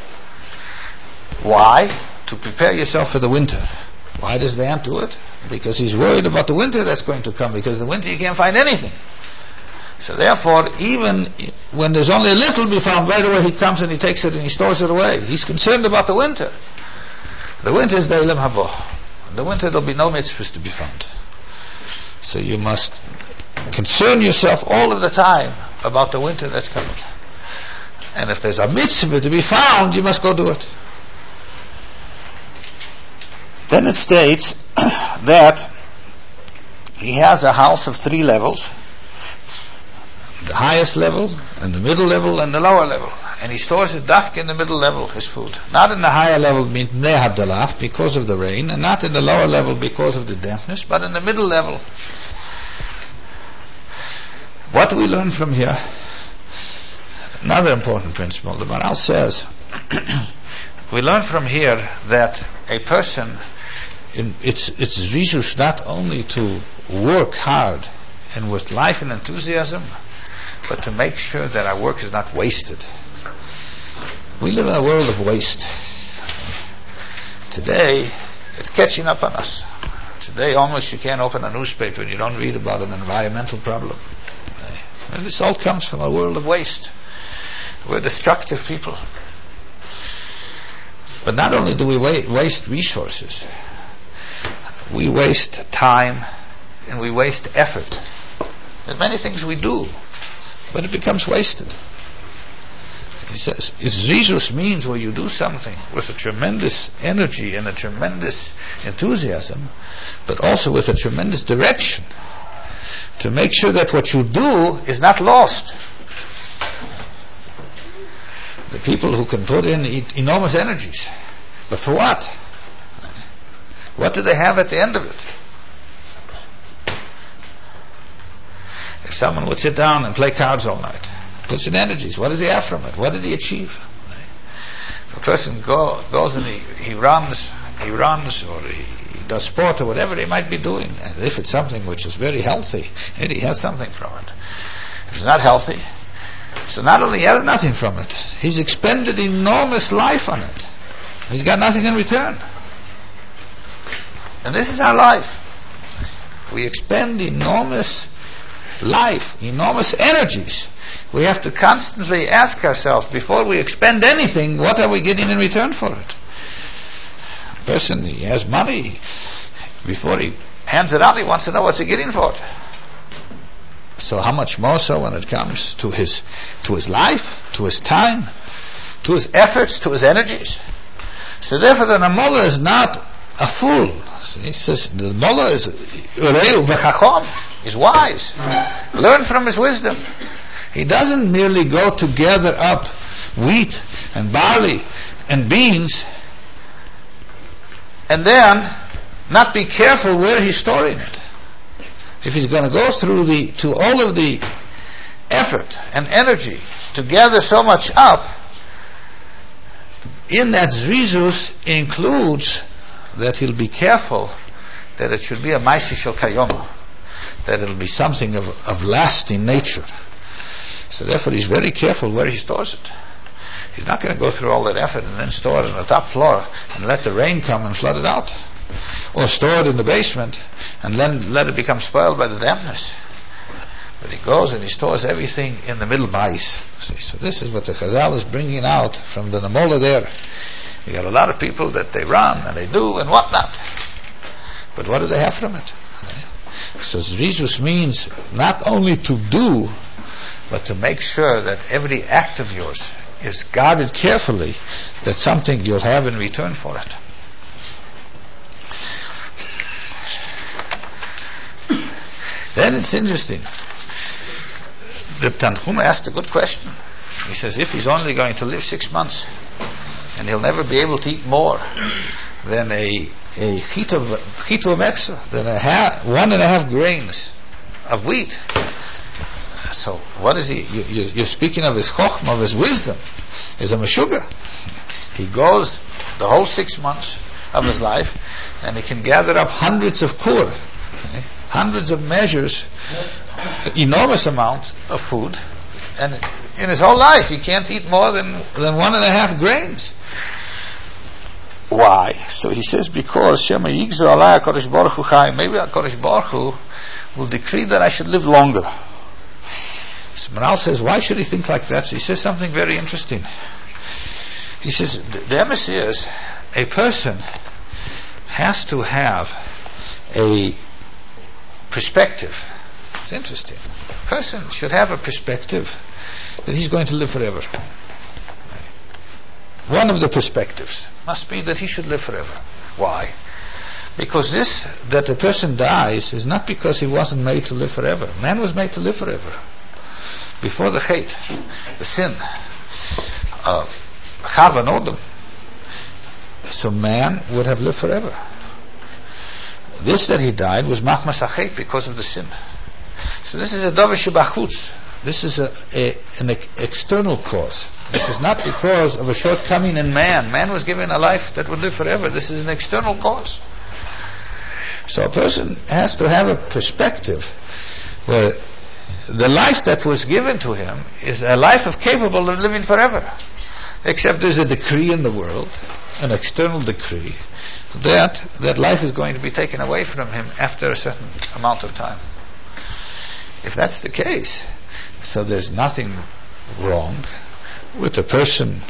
Why? To prepare yourself for the winter. Why does the ant do it? Because he's worried about the winter that's going to come, because the winter you can't find anything. So therefore, even when there's only a little to be found, right away he comes and he takes it and he stores it away. He's concerned about the winter. The winter is the Elam Haba. In the winter there'll be no mitzvahs to be found. So you must concern yourself all of the time about the winter that's coming. And if there's a mitzvah to be found, you must go do it. Then it states that he has a house of three levels. The highest level, and the middle level, and the lower level. And he stores it dafk in the middle level, his food. Not in the higher level, because of the rain, and not in the lower level because of the dampness, but in the middle level. What do we learn from here? Another important principle. The Maharal says, we learn from here that a person, in, it's it's rizus not only to work hard and with life and enthusiasm, but to make sure that our work is not wasted. We live in a world of waste. Today, it's catching up on us. Today, almost you can't open a newspaper and you don't read about an environmental problem. And this all comes from a world of waste. We're destructive people. But not only do we wa- waste resources, we waste time and we waste effort. There's many things we do, but it becomes wasted. He says, Zrizus means where you do something with a tremendous energy and a tremendous enthusiasm, but also with a tremendous direction, to make sure that what you do is not lost. The the people who can put in e- enormous energies. But for what? What do they have at the end of it? If someone would sit down and play cards all night, puts in energies, what does he have from it? What did he achieve? If a person go, goes and he, he runs, he runs, or he, he does sport or whatever he might be doing, and if it's something which is very healthy, and he has something from it. If it's not healthy, so not only he has nothing from it, he's expended enormous life on it. He's got nothing in return. And this is our life. We expend enormous life, enormous energies. We have to constantly ask ourselves, before we expend anything, what are we getting in return for it? A person, he has money. Before he hands it out, he wants to know what's he getting for it. So how much more so when it comes to his to his life, to his time, to his efforts, to his energies. So therefore the mullah is not a fool. See, he says the mullah is ureu v'chacham, is wise. Learn from his wisdom. He doesn't merely go to gather up wheat and barley and beans and then not be careful where he's storing it. If he's going to go through the to all of the effort and energy to gather so much up, in that zrizus includes that he'll be careful that it should be a ma'aseh shel kayoma, that it'll be something of, of lasting nature. So therefore he's very careful where he stores it. He's not going to go through all that effort and then store it on the top floor and let the rain come and flood it out. Or store it in the basement and then let it become spoiled by the dampness. But he goes and he stores everything in the middle bais. See, so this is what the Chazal is bringing out from the Namola there. You got a lot of people that they run and they do and whatnot. But what do they have from it? So Zrizus means not only to do, but to make sure that every act of yours is guarded carefully, that something you'll have in return for it. Then it's interesting. Reb Tanchuma asked a good question. He says, if he's only going to live six months and he'll never be able to eat more than a a chitu meksa, than a half, one and a half grains of wheat. So what is he? You, you, you're speaking of his chokhmah, of his wisdom. Is a meshuga. He goes the whole six months of his life and he can gather up hundreds of kur, okay? Hundreds of measures, enormous amounts of food, and in his whole life he can't eat more than, than one and a half grains. Why? So he says, because Shema Yigzor Alai HaKadosh Baruch Hu Chai, maybe HaKadosh Baruch Hu will decree that I should live longer. So Maral says, why should he think like that? So he says something very interesting. He says, the emes is, a person has to have a perspective. It's interesting. A person should have a perspective that he's going to live forever. One of the perspectives must be that he should live forever. Why? Because this, that a person dies, is not because he wasn't made to live forever. Man was made to live forever. Before the Chet, the sin of Chava and Odom, so man would have lived forever. This that he died was machmas hachet, because of the sin. So this is a davar shebachutz. This is a, a an external cause. This is not because of a shortcoming in man. Man was given a life that would live forever. This is an external cause. So a person has to have a perspective where the life that was given to him is a life of capable of living forever. Except there's a decree in the world, an external decree, that that life is going to be taken away from him after a certain amount of time. If that's the case, so there's nothing wrong with a person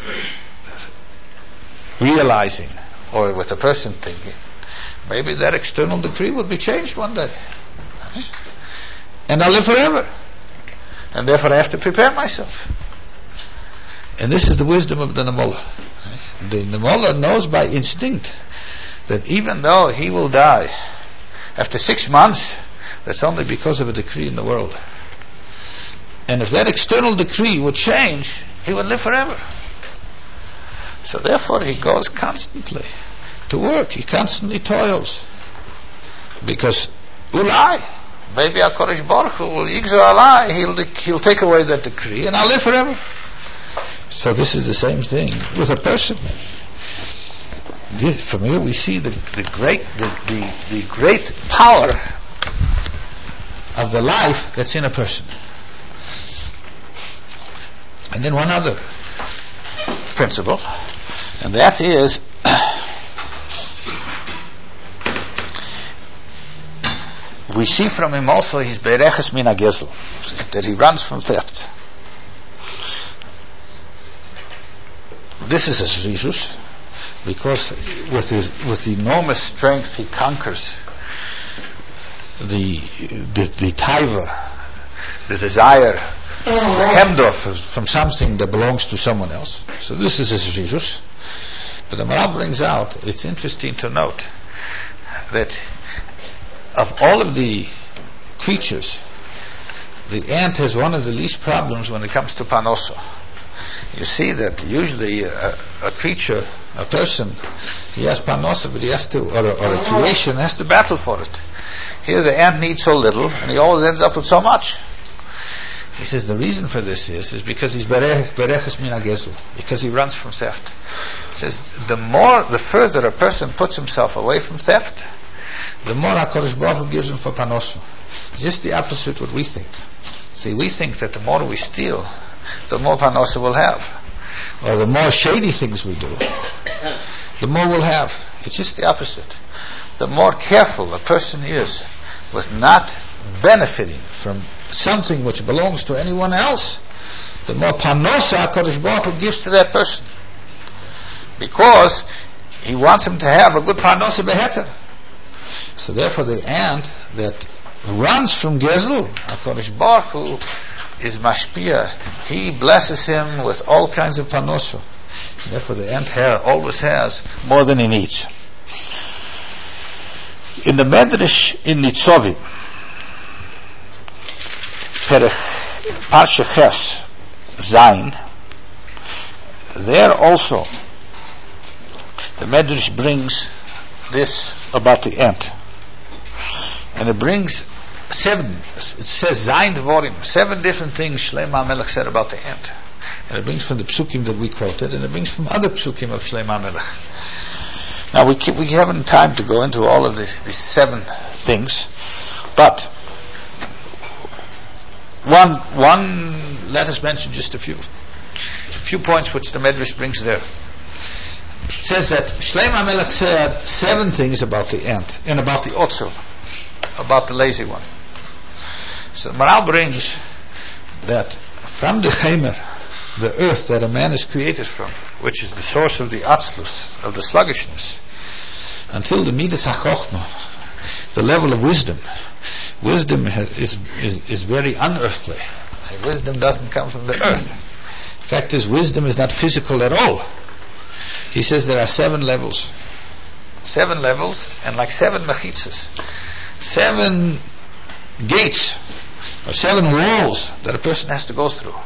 realizing, or with a person thinking, maybe that external decree will be changed one day, and I'll live forever, and therefore I have to prepare myself. And this is the wisdom of the Namola. The Namola knows by instinct that even though he will die after six months, that's only because of a decree in the world. And if that external decree would change, he would live forever. So therefore he goes constantly to work. He constantly toils. Because ulai, maybe HaKadosh Baruch Hu will yigzor alai, he'll, he'll take away that decree and I'll live forever. So this is the same thing with a person. From here we see the, the great the, the, the great power of the life that's in a person. And then one other principle, and that is we see from him also his bereches min hagezel, that he runs from theft. This is a zrizus, because with his with enormous strength he conquers the the, the taiva, the desire, the hemdof from something that belongs to someone else. So this is a zrizus. But the Maral brings out, it's interesting to note that of all of the creatures, the ant has one of the least problems when it comes to panosa. You see that usually a, a creature, a person, he has panosa, but he has to, or a, or a creation has to battle for it. Here the ant needs so little, and he always ends up with so much. He says the reason for this is, is because he's bereches min hagezel, because he runs from theft. He says the more, the further a person puts himself away from theft, the more HaKadosh Baruch Hu gives him for panosa. It's just the opposite what we think. See, we think that the more we steal, the more panosa we'll have. Or the more shady things we do, the more we'll have. It's just the opposite. The more careful a person is with not benefiting from something which belongs to anyone else, the more panosa HaKadosh Baruch Hu gives to that person. Because he wants him to have a good panosa beheter. So therefore the ant that runs from Gezel, HaKadosh Baruch Hu is mashpia. He blesses him with all kinds of panosa. Therefore the ant hair always has more than he needs. In the Medrash in Nitzovim, Parsha Ches Zayin, there also the Medrash brings this about the ant, and it brings seven, it says Zayin Dvorim, seven different things Shlomo HaMelech said about the ant, and it brings from the psukim that we quoted, and it brings from other psukim of Shlomo HaMelech. Now we keep, we haven't time to go into all of the, these seven things, but one one let us mention just a few a few points which the Medrash brings there. It says that Shlomo HaMelech said seven things about the ant and about the otzel, about the lazy one. So the Maral brings that from the Chemer, the earth that a man is created from, which is the source of the atzlus, of the sluggishness, until the midas hachochma, the level of wisdom. Wisdom has, is, is is very unearthly. Wisdom doesn't come from the earth. Fact is, wisdom is not physical at all. He says there are seven levels. Seven levels, and like seven mechitzas. Seven gates, or seven walls that a person has to go through.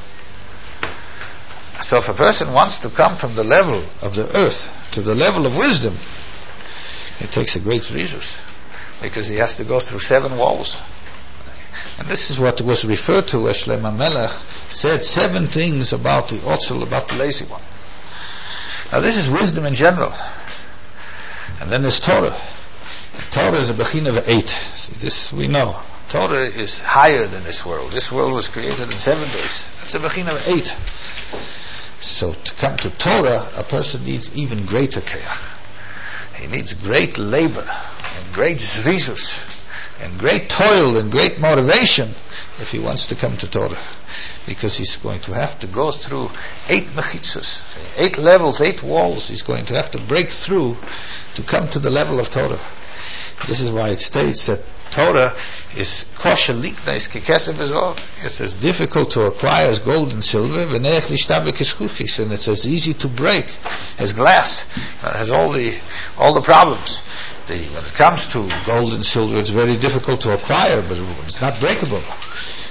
So if a person wants to come from the level of the earth to the level of wisdom, it takes a great resource, because he has to go through seven walls. And this is what was referred to as Shlomo HaMelech said seven things about the otzel, about the lazy one. Now this is wisdom in general. And then there's Torah. Torah is a bechin of eight. See, this we know. Torah is higher than this world. This world was created in seven days. It's a bechin of eight. So to come to Torah, a person needs even greater keach. He needs great labor, and great zrizus, and great toil, and great motivation if he wants to come to Torah. Because he's going to have to go through eight mechitzos, eight levels, eight walls he's going to have to break through to come to the level of Torah. This is why it states that Torah is kosher liknais kekesef azov. It's as difficult to acquire as gold and silver, and it's as easy to break as glass. It has all the all the problems. The, when it comes to gold and silver, it's very difficult to acquire, but it's not breakable.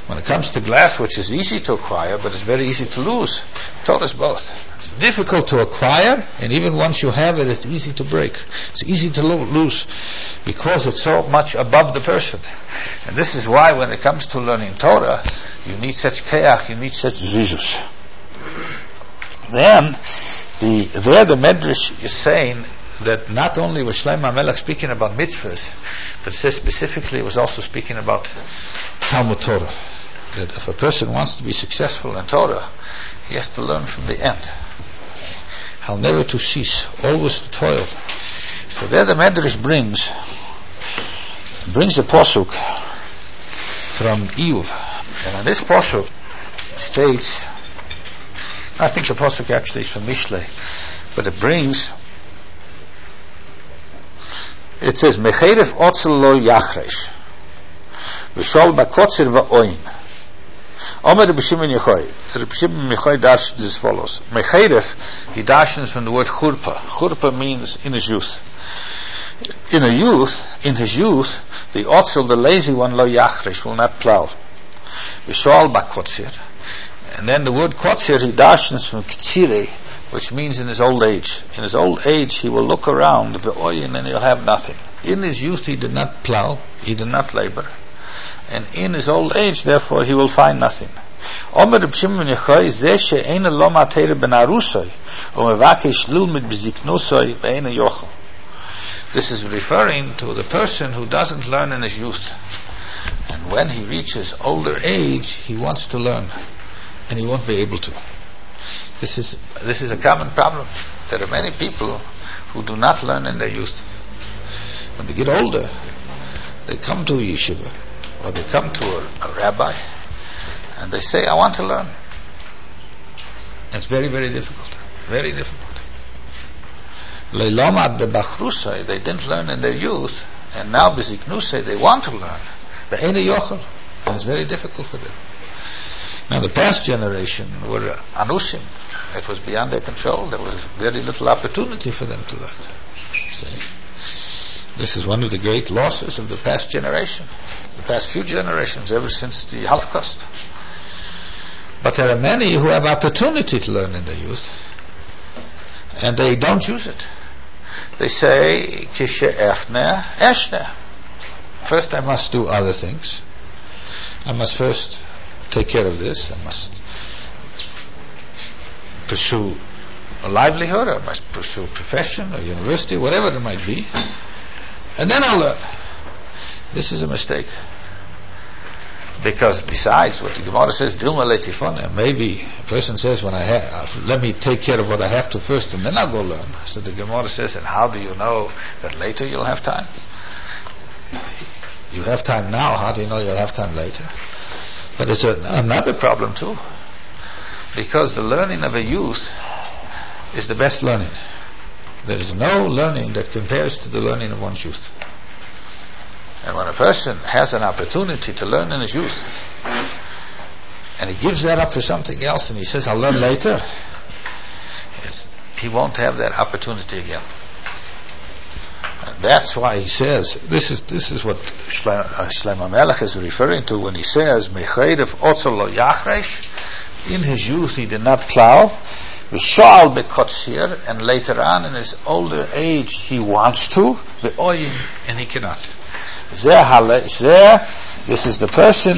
When it comes to glass, which is easy to acquire, but it's very easy to lose, Torah is both. It's difficult to acquire, and even once you have it, it's easy to break. It's easy to lo- lose, because it's so much above the person. And this is why when it comes to learning Torah, you need such keach, you need such zizus. Then, the, there the Medrash is saying that not only was Shlomo HaMelech speaking about mitzvahs, but it says specifically it was also speaking about Talmud Torah. That if a person wants to be successful in Torah, he has to learn from the end. How never to cease, always to toil. So there the Medrash brings brings a posuk from Iyuv, and on this posuk states, I think the posuk actually is from Mishlei, but it brings, it says, Mecheref otzel lo yachresh, v'shol bakotzir va'oin. Omer Rebbe Shimon Yochai. Rebbe Shimon Yochai dashes as follows. Mecheref, he dashes from the word churpa. Churpa means in his youth. In a youth, in his youth, the otzel, the lazy one, lo yachresh, will not plow. V'shol bakotzir. And then the word kotzir, he dashes from ktsire, which means in his old age. In his old age, he will look around, v'oyin, and he'll have nothing. In his youth, he did not plow, he did not labor. And in his old age, therefore, he will find nothing. Omer Reb Shimon Yochai, zeh she'eina lo mater ben arusoi, u'mevakesh lilmid b'ziknusoi ve'eina yochel. This is referring to the person who doesn't learn in his youth. And when he reaches older age, he wants to learn, and he won't be able to. This is this is a common problem. There are many people who do not learn in their youth. When they get older, they come to a yeshiva, or they come to a, a rabbi, and they say, I want to learn. It's very, very difficult. Very difficult. Leilomad bebachrusai, they didn't learn in their youth, and now beziknusai, they want to learn. Ve'ena yochel, and it's very difficult for them. Now the past generation were anusim. It was beyond their control. There was very little opportunity for them to learn. See? This is one of the great losses of the past generation. The past few generations, ever since the Holocaust. But there are many who have opportunity to learn in their youth, and they don't use it. They say, Kishe efne eshne. First I must do other things. I must first take care of this. I must pursue a livelihood. I must pursue a profession, a university, whatever it might be. And then I'll learn. This is a mistake. Because besides what the Gemara says, Dilma letifona, maybe a person says, when I have, let me take care of what I have to first, and then I'll go learn. So the Gemara says, and how do you know that later you'll have time? You have time now, how do you know you'll have time later? But it's a, another problem too. Because the learning of a youth is the best learning. There is no learning that compares to the learning of one's youth. And when a person has an opportunity to learn in his youth, and he gives that up for something else, and he says, I'll learn later, it's, he won't have that opportunity again. And that's why he says, this is this is what Shlomo HaMelech is referring to when he says, Mecherev otzel lo yachresh, in his youth he did not plow, v'shal bekotzir, and later on in his older age he wants to, v'oyin, and he cannot. This is the person,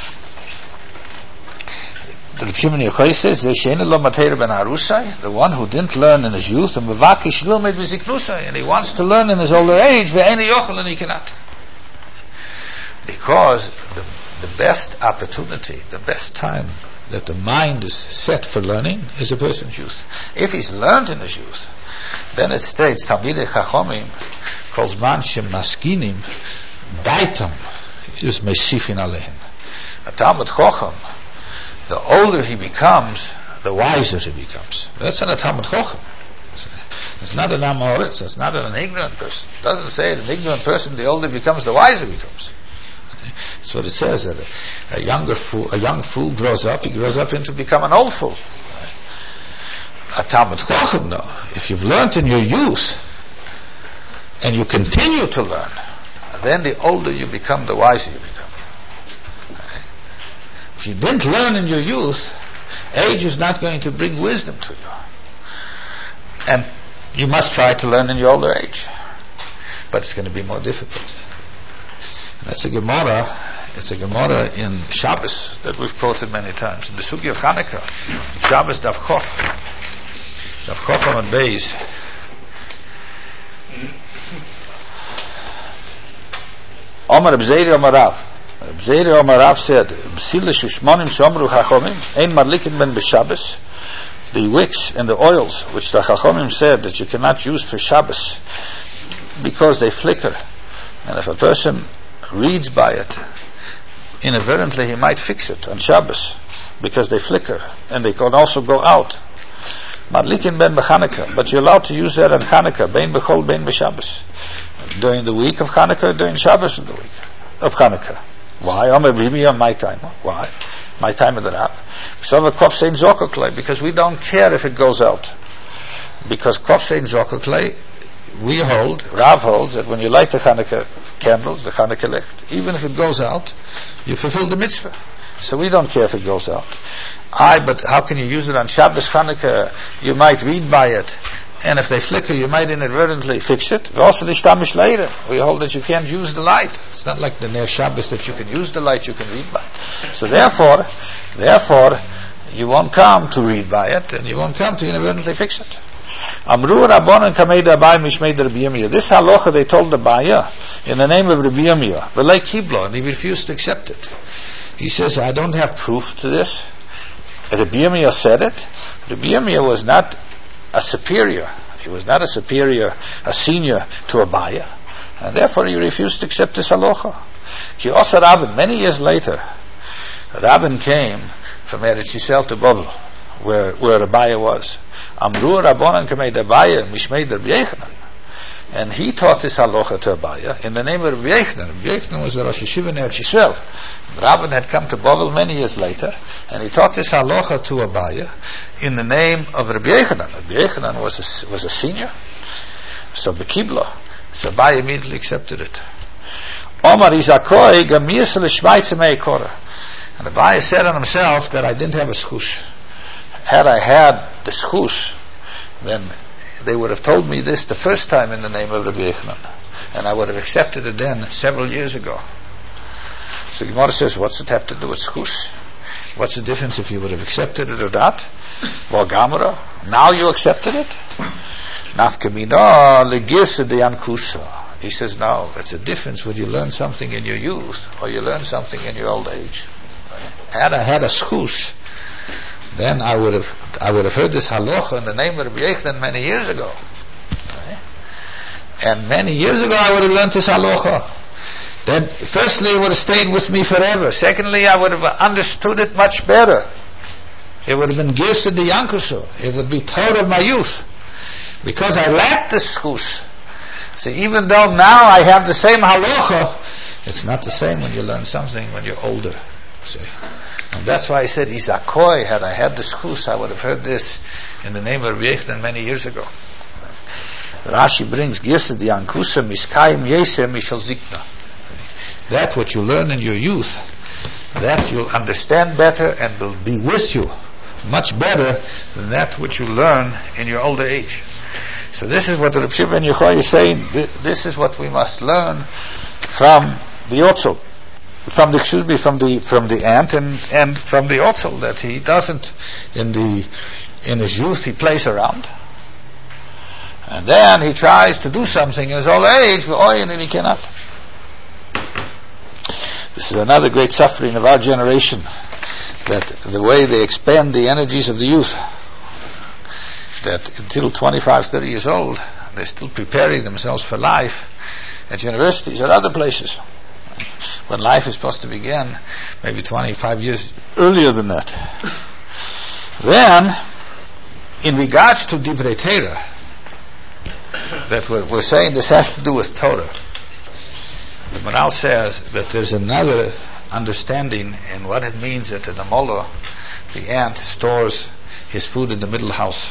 the Reb Shimon Yochai says, the one who didn't learn in his youth, and he wants to learn in his older age, and he cannot. Because the, the best opportunity, the best time that the mind is set for learning is a person's youth. If he's learned in his youth, then it states, Talmidei Chachomim, Kol Zman Shemaskinim, Daitam is Mesifin Alehin. A Talmud Chacham, the older he becomes, the wiser he becomes. That's not a Talmud Chacham. It's not an Amoritz. It's not an ignorant person. It doesn't say that an ignorant person, the older he becomes, the wiser he becomes. That's what it says. That a, a younger fool, a young fool grows up. He grows up into become an old fool. A Talmud Chacham, no. If you've learned in your youth and you continue to learn, then the older you become, the wiser you become. If you didn't learn in your youth, age is not going to bring wisdom to you. And you must try to learn in your older age. But it's going to be more difficult. And that's a Gemara, it's a Gemara in Shabbos that we've quoted many times. In the Sugi of Hanukkah, Shabbos Daf Chof, Daf Chof Amud Beis, Omar Bzeiri Omar Rav. Bzeiri Omar Rav said, B'sile Shushmonim Shomru Chachomim, Ein Marlikin Ben B'Shabbos. The wicks and the oils which the Chachomim said that you cannot use for Shabbos because they flicker. And if a person reads by it, inadvertently he might fix it on Shabbos because they flicker and they can also go out. Madlikin ben b'Chanukah, but you're allowed to use that on Chanukah, bein b'chol, bein b'Shabbos. During the week of Chanukah, during Shabbos of the week of Chanukah. Why? On my time. Why? My time of the Rab. Because we don't care if it goes out. Because Kof Sein Zokoklei, we hold, Rav holds, that when you light the Chanukah candles, the Chanukah licht, even if it goes out, you fulfill the mitzvah. So we don't care if it goes out. I, but how can you use it on Shabbos Chanukah? You might read by it, and if they flicker, you might inadvertently fix it. Also, the Shtamish later, we hold that you can't use the light. It's not like the Ner Shabbos that you can use the light, you can read by. So therefore, therefore, you won't come to read by it, and you won't come to inadvertently fix it. Amru Rabbanan Kamei Dabai Mishmei Rabbi Yirmiyah. This halacha they told the Baya in the name of Rabbi Yirmiyah. V'lei Kiblo, and he refused to accept it. He says, I don't have proof to this. Rabbi Yirmiyah said it. Rabbi Yirmiyah was not a superior. He was not a superior, a senior to a Baya. And therefore he refused to accept this halacha. Ki Osa Rabban, many years later, Rabban came from Eretz Yisrael to Bavel, where, where Abaya was. Amru Rabbanan Kamei Abaya Mishmei Rabbi Yochanan. And he taught this halacha to Abaya in the name of Rabbi Yochanan. Rabbi Yochanan was the Rosh Yeshiva in Eretz Yisrael. Rabban had come to Bavel many years later, and he taught this halacha to Abaya in the name of Rabbi Yochanan. Rabbi Yochanan was a, was a senior, so the Kibla. So Abaya immediately accepted it. Omar Izakoi Gamiyas L'Shmaitze Meikora. And Abaya said on himself that I didn't have a schus. Had I had the schus, then they would have told me this the first time in the name of Rabbi Yochanan, and I would have accepted it then several years ago. So Gemara says, what's it have to do with schus? What's the difference if you would have accepted it or not? Well, Gamara, now you accepted it? Nafkamina legirsa de yankusa. He says, no, it's a difference whether you learn something in your youth or you learn something in your old age. Had I had a schus, then I would have I would have heard this halacha in the name of Rabbi Yochanan many years ago. And many years ago I would have learned this halacha. Then firstly it would have stayed with me forever. Secondly, I would have understood it much better. It would have been Girsa de Yankuso. It would be Torah of my youth. Because I lacked the schus. So even though now I have the same halacha, it's not the same when you learn something when you're older. See? And that's why I said, Izakoi, had I had the schus, I would have heard this in the name of Rabbi Yochanan many years ago. Rashi brings, Girsa de Yankusa miskayim yeseh mishal zikna. That what you learn in your youth, that you'll understand better and will be with you much better than that which you learn in your older age. So this is what the Reb Shimon ben Yochai is saying. This is what we must learn from the Otzel. From the excuse me, from the from the ant and, and from the Otzel, that he doesn't in the in his youth he plays around, and then he tries to do something in his old age for oil and he cannot. This is another great suffering of our generation, that the way they expend the energies of the youth, that until twenty-five, thirty years old they're still preparing themselves for life at universities or other places, when life is supposed to begin maybe twenty-five years earlier than that. Then, in regards to Divrei Torah, that we're, we're saying this has to do with Torah, the Maral says that there's another understanding in what it means that the Molo, the ant, stores his food in the middle house.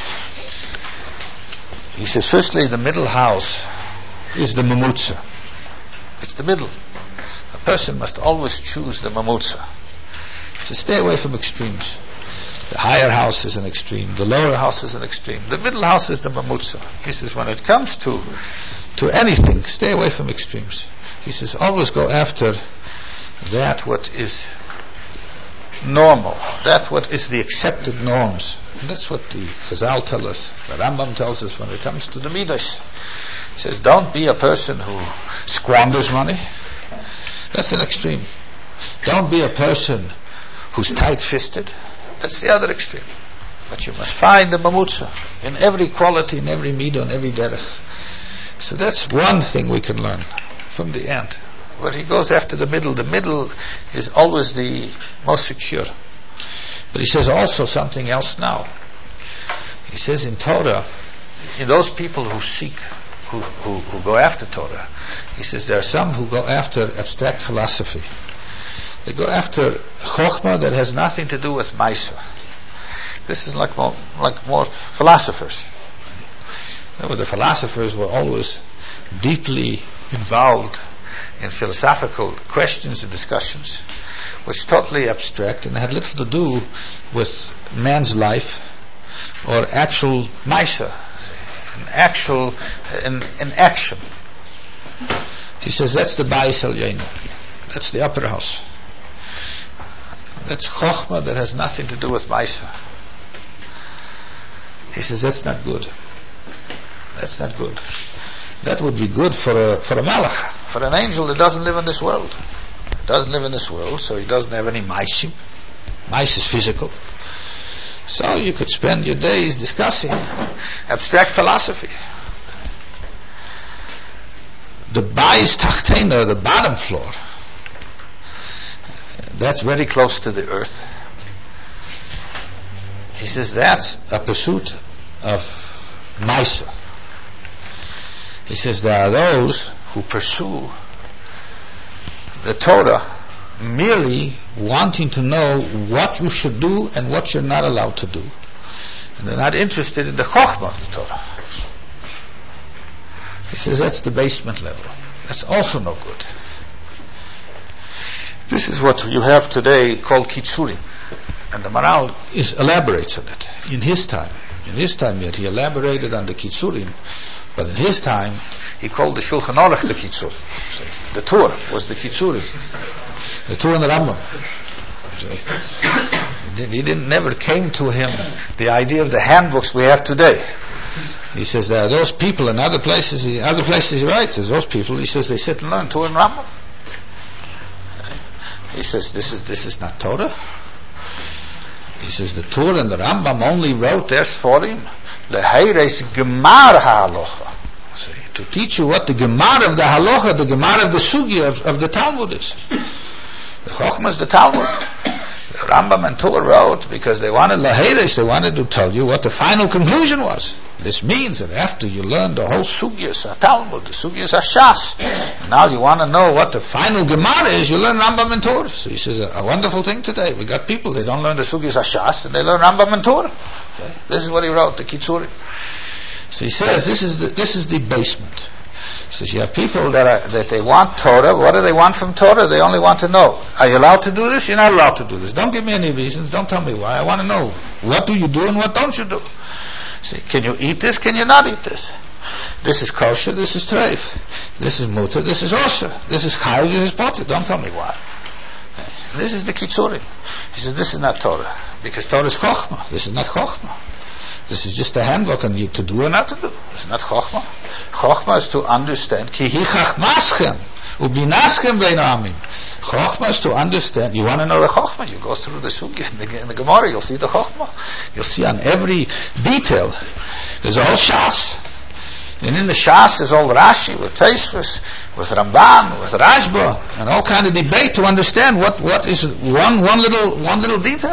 He says, firstly, the middle house is the mamutza. It's the middle. A person must always choose the mamutza. If So stay away from extremes. The higher house is an extreme. The lower house is an extreme. The middle house is the mamutza. He says, when it comes to to anything, stay away from extremes. He says, always go after that what is normal, that what is the accepted norms. And that's what the Chazal tell us, the Rambam tells us when it comes to the midos. He says, don't be a person who squanders money. That's an extreme. Don't be a person who's tight-fisted. That's the other extreme. But you must find the mamutza in every quality, in every midah, in every derech. So that's one thing we can learn from the end. Where he goes after the middle, the middle is always the most secure. But he says also something else now. He says in Torah, in those people who seek, who, who, who go after Torah, he says there are some who go after abstract philosophy. They go after chokhmah that has nothing to do with Maisa. This is like more, like more philosophers. You know, the philosophers were always deeply involved in philosophical questions and discussions, which totally abstract and had little to do with man's life or actual Maisa, an actual, an, an action. He says that's the Bais Elyono. That's the upper house. That's chokhmah that has nothing to do with Maisa. He says that's not good. That's not good. That would be good for a for a malach, for an angel that doesn't live in this world. He doesn't live in this world, so he doesn't have any maisim. Mais is physical. So you could spend your days discussing abstract philosophy. The Bais Tachtena, the bottom floor, that's very close to the earth. He says that's a pursuit of Maisa. He says there are those who pursue the Torah merely wanting to know what you should do and what you're not allowed to do. And they're not interested in the chokhmah of the Torah. He says that's the basement level. That's also no good. This is what you have today called kitzurim. And the Maharal is, elaborates on it. In his time, in his time yet, he elaborated on the kitzurim, but in his time, he called the Shulchan Aruch the kitzur. The Torah was the kitzurim. The Torah and the Rambam. He didn't, never came to him the idea of the handbooks we have today. He says there are those people in other places, he, other places he writes, there's those people, he says they sit and learn Torah and Rambam. He says this is this is not Torah. He says the Torah and the Rambam only wrote their Sforim leheires gemar ha'alocha, to teach you what the gemar of the halacha, the gemar of the sugi of, of the Talmud is. The Chokhmah is the Talmud. The Rambam and Torah wrote because they wanted leheires, they wanted to tell you what the final conclusion was. This means that after you learn the whole sugyas, a Talmud, the sugyas are Shas, now you want to know what the final Gemara is, you learn Rambam and Torah. So he says, a, a wonderful thing today. We got people, they don't learn the sugyas are Shas, and they learn Rambam and Torah. Okay? This is what he wrote, the Kitzurim. So he says, this is the, this is the basement. He says, you have people that are, that they want Torah. What do they want from Torah? They only want to know, are you allowed to do this? You're not allowed to do this. Don't give me any reasons. Don't tell me why. I want to know, what do you do and what don't you do? See, can you eat this? Can you not eat this? This is kosher. This is treif. This is mutter. This is osher. This is chayil. This is potter. Don't tell me why. This is the kitzurim. He says this is not Torah because Torah is chokhmah. This is not chokhmah. This is just a handbook on you to do or not to do. This is not chokhmah. Chokhmah is to understand. Ki hi chachmaschem ubinaschem bein amim. Chokhmah is to understand. You want to know the Chokhmah? You go through the Sugi in the, in the Gemara, you'll see the Chokhmah. You'll see on every detail. There's all Shas. And in the Shas there's all Rashi, with Tosfos, with Ramban, with Rashba, and all kind of debate to understand what, what is one, one little, one little detail.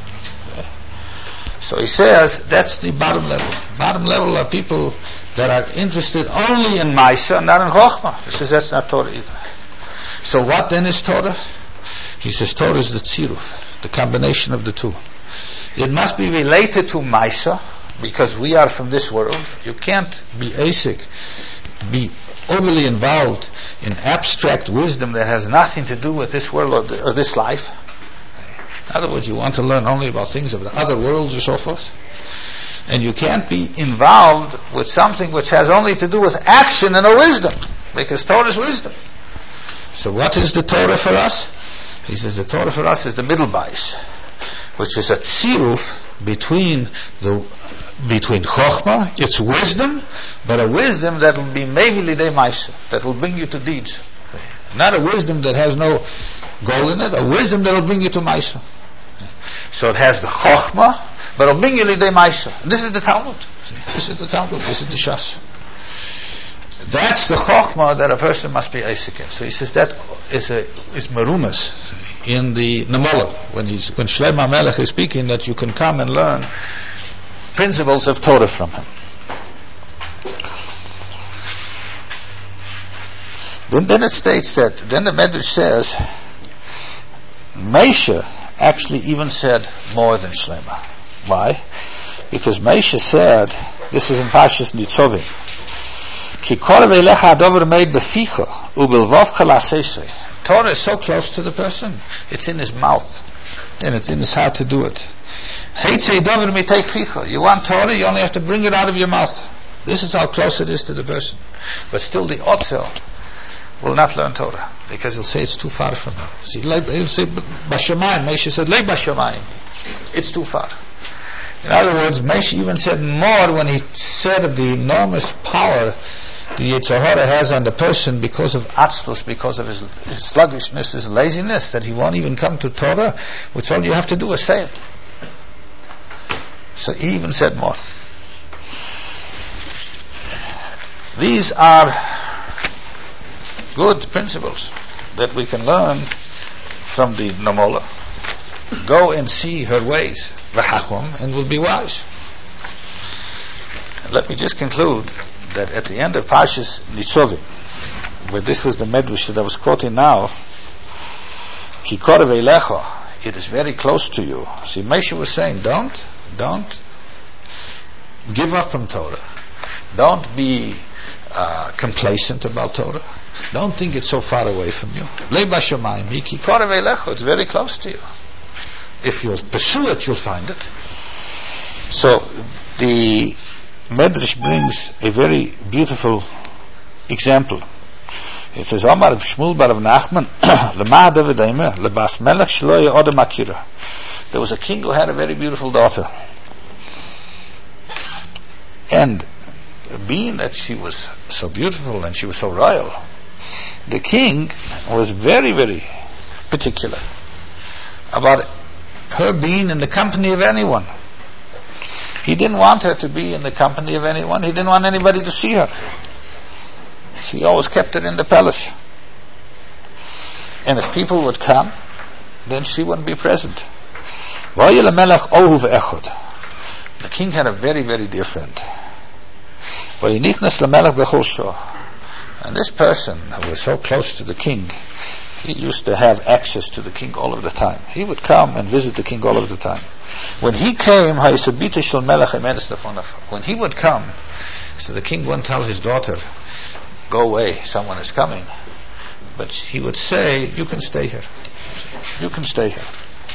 So he says, that's the bottom level. Bottom level are people that are interested only in Maisa and not in Chokhmah. He says that's not Torah either. So what then is Torah? He says Torah is the tziruf, the combination of the two. It must be related to Maisa, because we are from this world. You can't be asik, be overly involved in abstract wisdom that has nothing to do with this world or, the, or this life. In other words, you want to learn only about things of the other worlds or so forth. And you can't be involved with something which has only to do with action and a wisdom, because Torah is wisdom. So what is the Torah for us? He says the Torah for us is the middle bais, which is a tziruf between the between chokhmah, it's wisdom, but a wisdom that will be mevi lidei maisa, that will bring you to deeds. Not a wisdom that has no goal in it, a wisdom that will bring you to maisa. So it has the chokhmah, but it'll bring you lidei maisa. This is the Talmud. This is the Talmud. This is the Shas. That's the chokhmah that a person must be Isaac in. So he says that is a is marumas in the Nemola when he's when Shlomo HaMelech is speaking, that you can come and learn principles of Torah from him. Then, then it states that then the Medrash says Moshe actually even said more than Shlomo. Why? Because Moshe said, this is in Parshas Nitzovim, Ki korav elecha adover meid beficha ubelvavcha la'asesei. Torah is so close to the person, it's in his mouth, and it's in his heart to do it. Heitzei dover mitei ficha. You want Torah, you only have to bring it out of your mouth. This is how close it is to the person. But still the otzel will not learn Torah, because he'll say it's too far from him. See, he'll say, Bashamayim, Moshe said, Lei Bashamayim. It's too far. In other words, Moshe even said more when he said of the enormous power the Yetzer Hara has on the person because of atzlus, because of his, his sluggishness, his laziness, that he won't even come to Torah, which all you have to do is say it. So he even said more. These are good principles that we can learn from the Nemola. Go and see her ways, v'chachom, and will be wise. Let me just conclude that at the end of Parshas Nitzovim, where this was the medrash that I was quoting now, Ki korav elecha, it is very close to you. See, Moshe was saying, don't, don't give up from Torah. Don't be uh, complacent about Torah. Don't think it's so far away from you. Lei bashamayim, Ki korav elecha, it's very close to you. If you'll pursue it, you'll find it. So the Medrash brings a very beautiful example. It says, Omar Shmuel bar Nachman, Lema David Aimer, Lebas Melech Shlo Ye'odem Akira. There was a king who had a very beautiful daughter. And being that she was so beautiful and she was so royal, the king was very, very particular about her being in the company of anyone. He didn't want her to be in the company of anyone. He didn't want anybody to see her. So he always kept her in the palace. And if people would come, then she wouldn't be present. The king had a very, very dear friend. And this person who was so close to the king, he used to have access to the king all of the time. He would come and visit the king all of the time. When he came, when he would come, so the king wouldn't tell his daughter, go away, someone is coming. But he would say, you can stay here. You can stay here.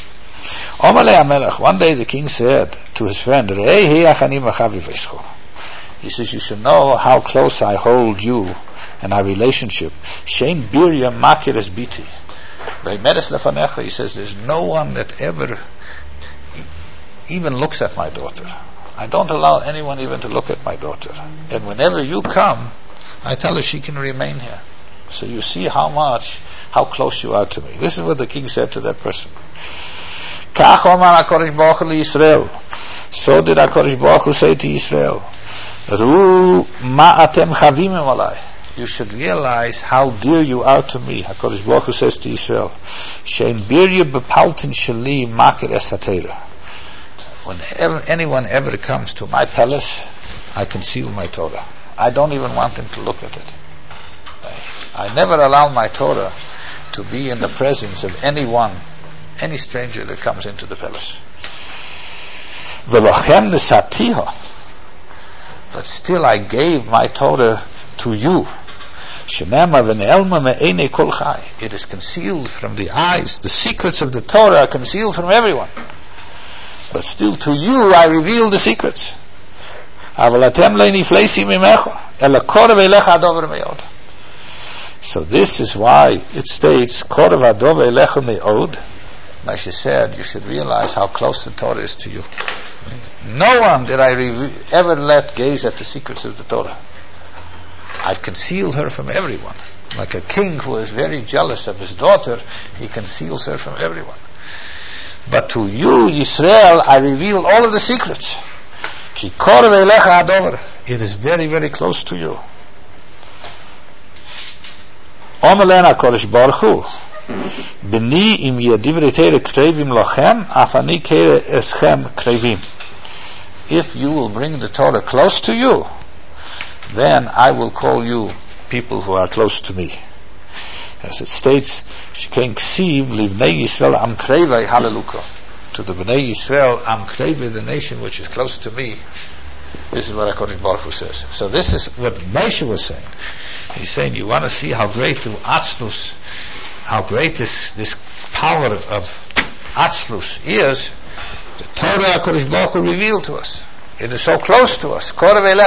One day the king said to his friend, he says, you should know how close I hold you and our relationship. Shein birya makiras biti. He says, there's no one that ever even looks at my daughter. I don't allow anyone even to look at my daughter. And whenever you come, I tell her she can remain here. So you see how much, how close you are to me. This is what the king said to that person. So did HaKadosh Baruch Hu say to Israel, Ru ma atem chavim alai. You should realize how dear you are to me. HaKadosh Baruch Hu says to Israel, Shein birya bepaltin sheli makir es hatera. Whenever anyone ever comes to my palace, I conceal my Torah. I don't even want him to look at it. I never allow my Torah to be in the presence of anyone, any stranger that comes into the palace. But still I gave my Torah to you. It is concealed from the eyes. The secrets of the Torah are concealed from everyone. But still to you I reveal the secrets. So this is why it states, Moshe said, you should realize how close the Torah is to you. No one did I re- ever let gaze at the secrets of the Torah. I've concealed her from everyone. Like a king who is very jealous of his daughter, he conceals her from everyone. But to you, Yisrael, I reveal all of the secrets. It is very, very close to you. Omelena Kodesh Baruch Hu. B'ni im yedivre tere krevim lochem, afani kere eschem krevim. If you will bring the Torah close to you, then I will call you people who are close to me. As it states, Sheken ksiv livnei Yisrael am krevei hallelujah. To the Bnei Yisrael, am krevei, the nation which is close to me. This is what HaKadosh Baruch Hu says. So this is what Moshe was saying. He's saying, you want to see how great the Atzlus, how great this, this power of, of Atzlus is, the Torah HaKadosh Baruch Hu revealed to us. It is so close to us.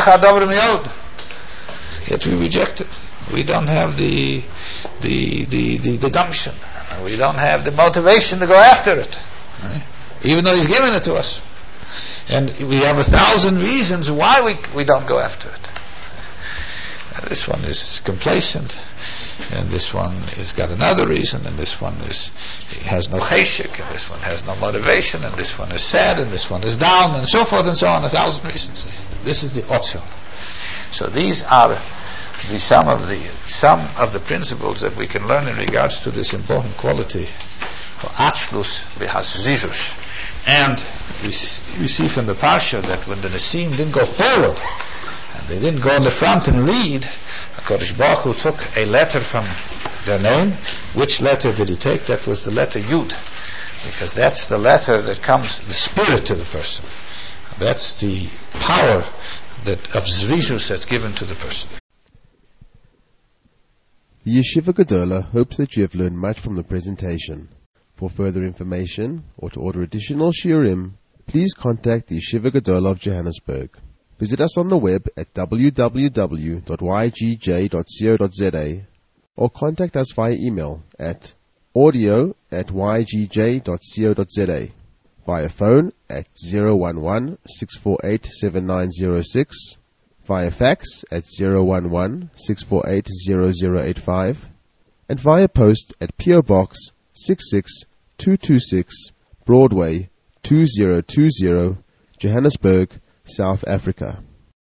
Yet we reject it. We don't have the the, the, the, the gumption. We don't have the motivation to go after it. Right? Even though He's given it to us. And we have a thousand reasons why we we don't go after it. And this one is complacent, and this one has got another reason, and this one is has no cheshik, and this one has no motivation, and this one is sad, and this one is down, and so forth and so on, a thousand reasons. This is the otzel. So these are the some of the some of the principles that we can learn in regards to this important quality, atzlus v'haszizus. And we see, we see from the Parsha that when the Nesim didn't go forward, and they didn't go in the front and lead, HaKadosh Baruch Hu took a letter from their name. Which letter did He take? That was the letter Yud, because that's the letter that comes, the spirit to the person. That's the power that of Zrizus that's given to the person. The Yeshiva Gedola hopes that you have learned much from the presentation. For further information, or to order additional shiurim, please contact the Yeshiva Gedola of Johannesburg. Visit us on the web at w w w dot y g j dot co dot z a or contact us via email at audio at y g j dot co dot z a, via phone at zero one one, six four eight, seven nine zero six, via fax at zero one one, six four eight, zero zero eight five, and via post at P O Box six six two two six, Broadway two zero two zero, Johannesburg, South Africa.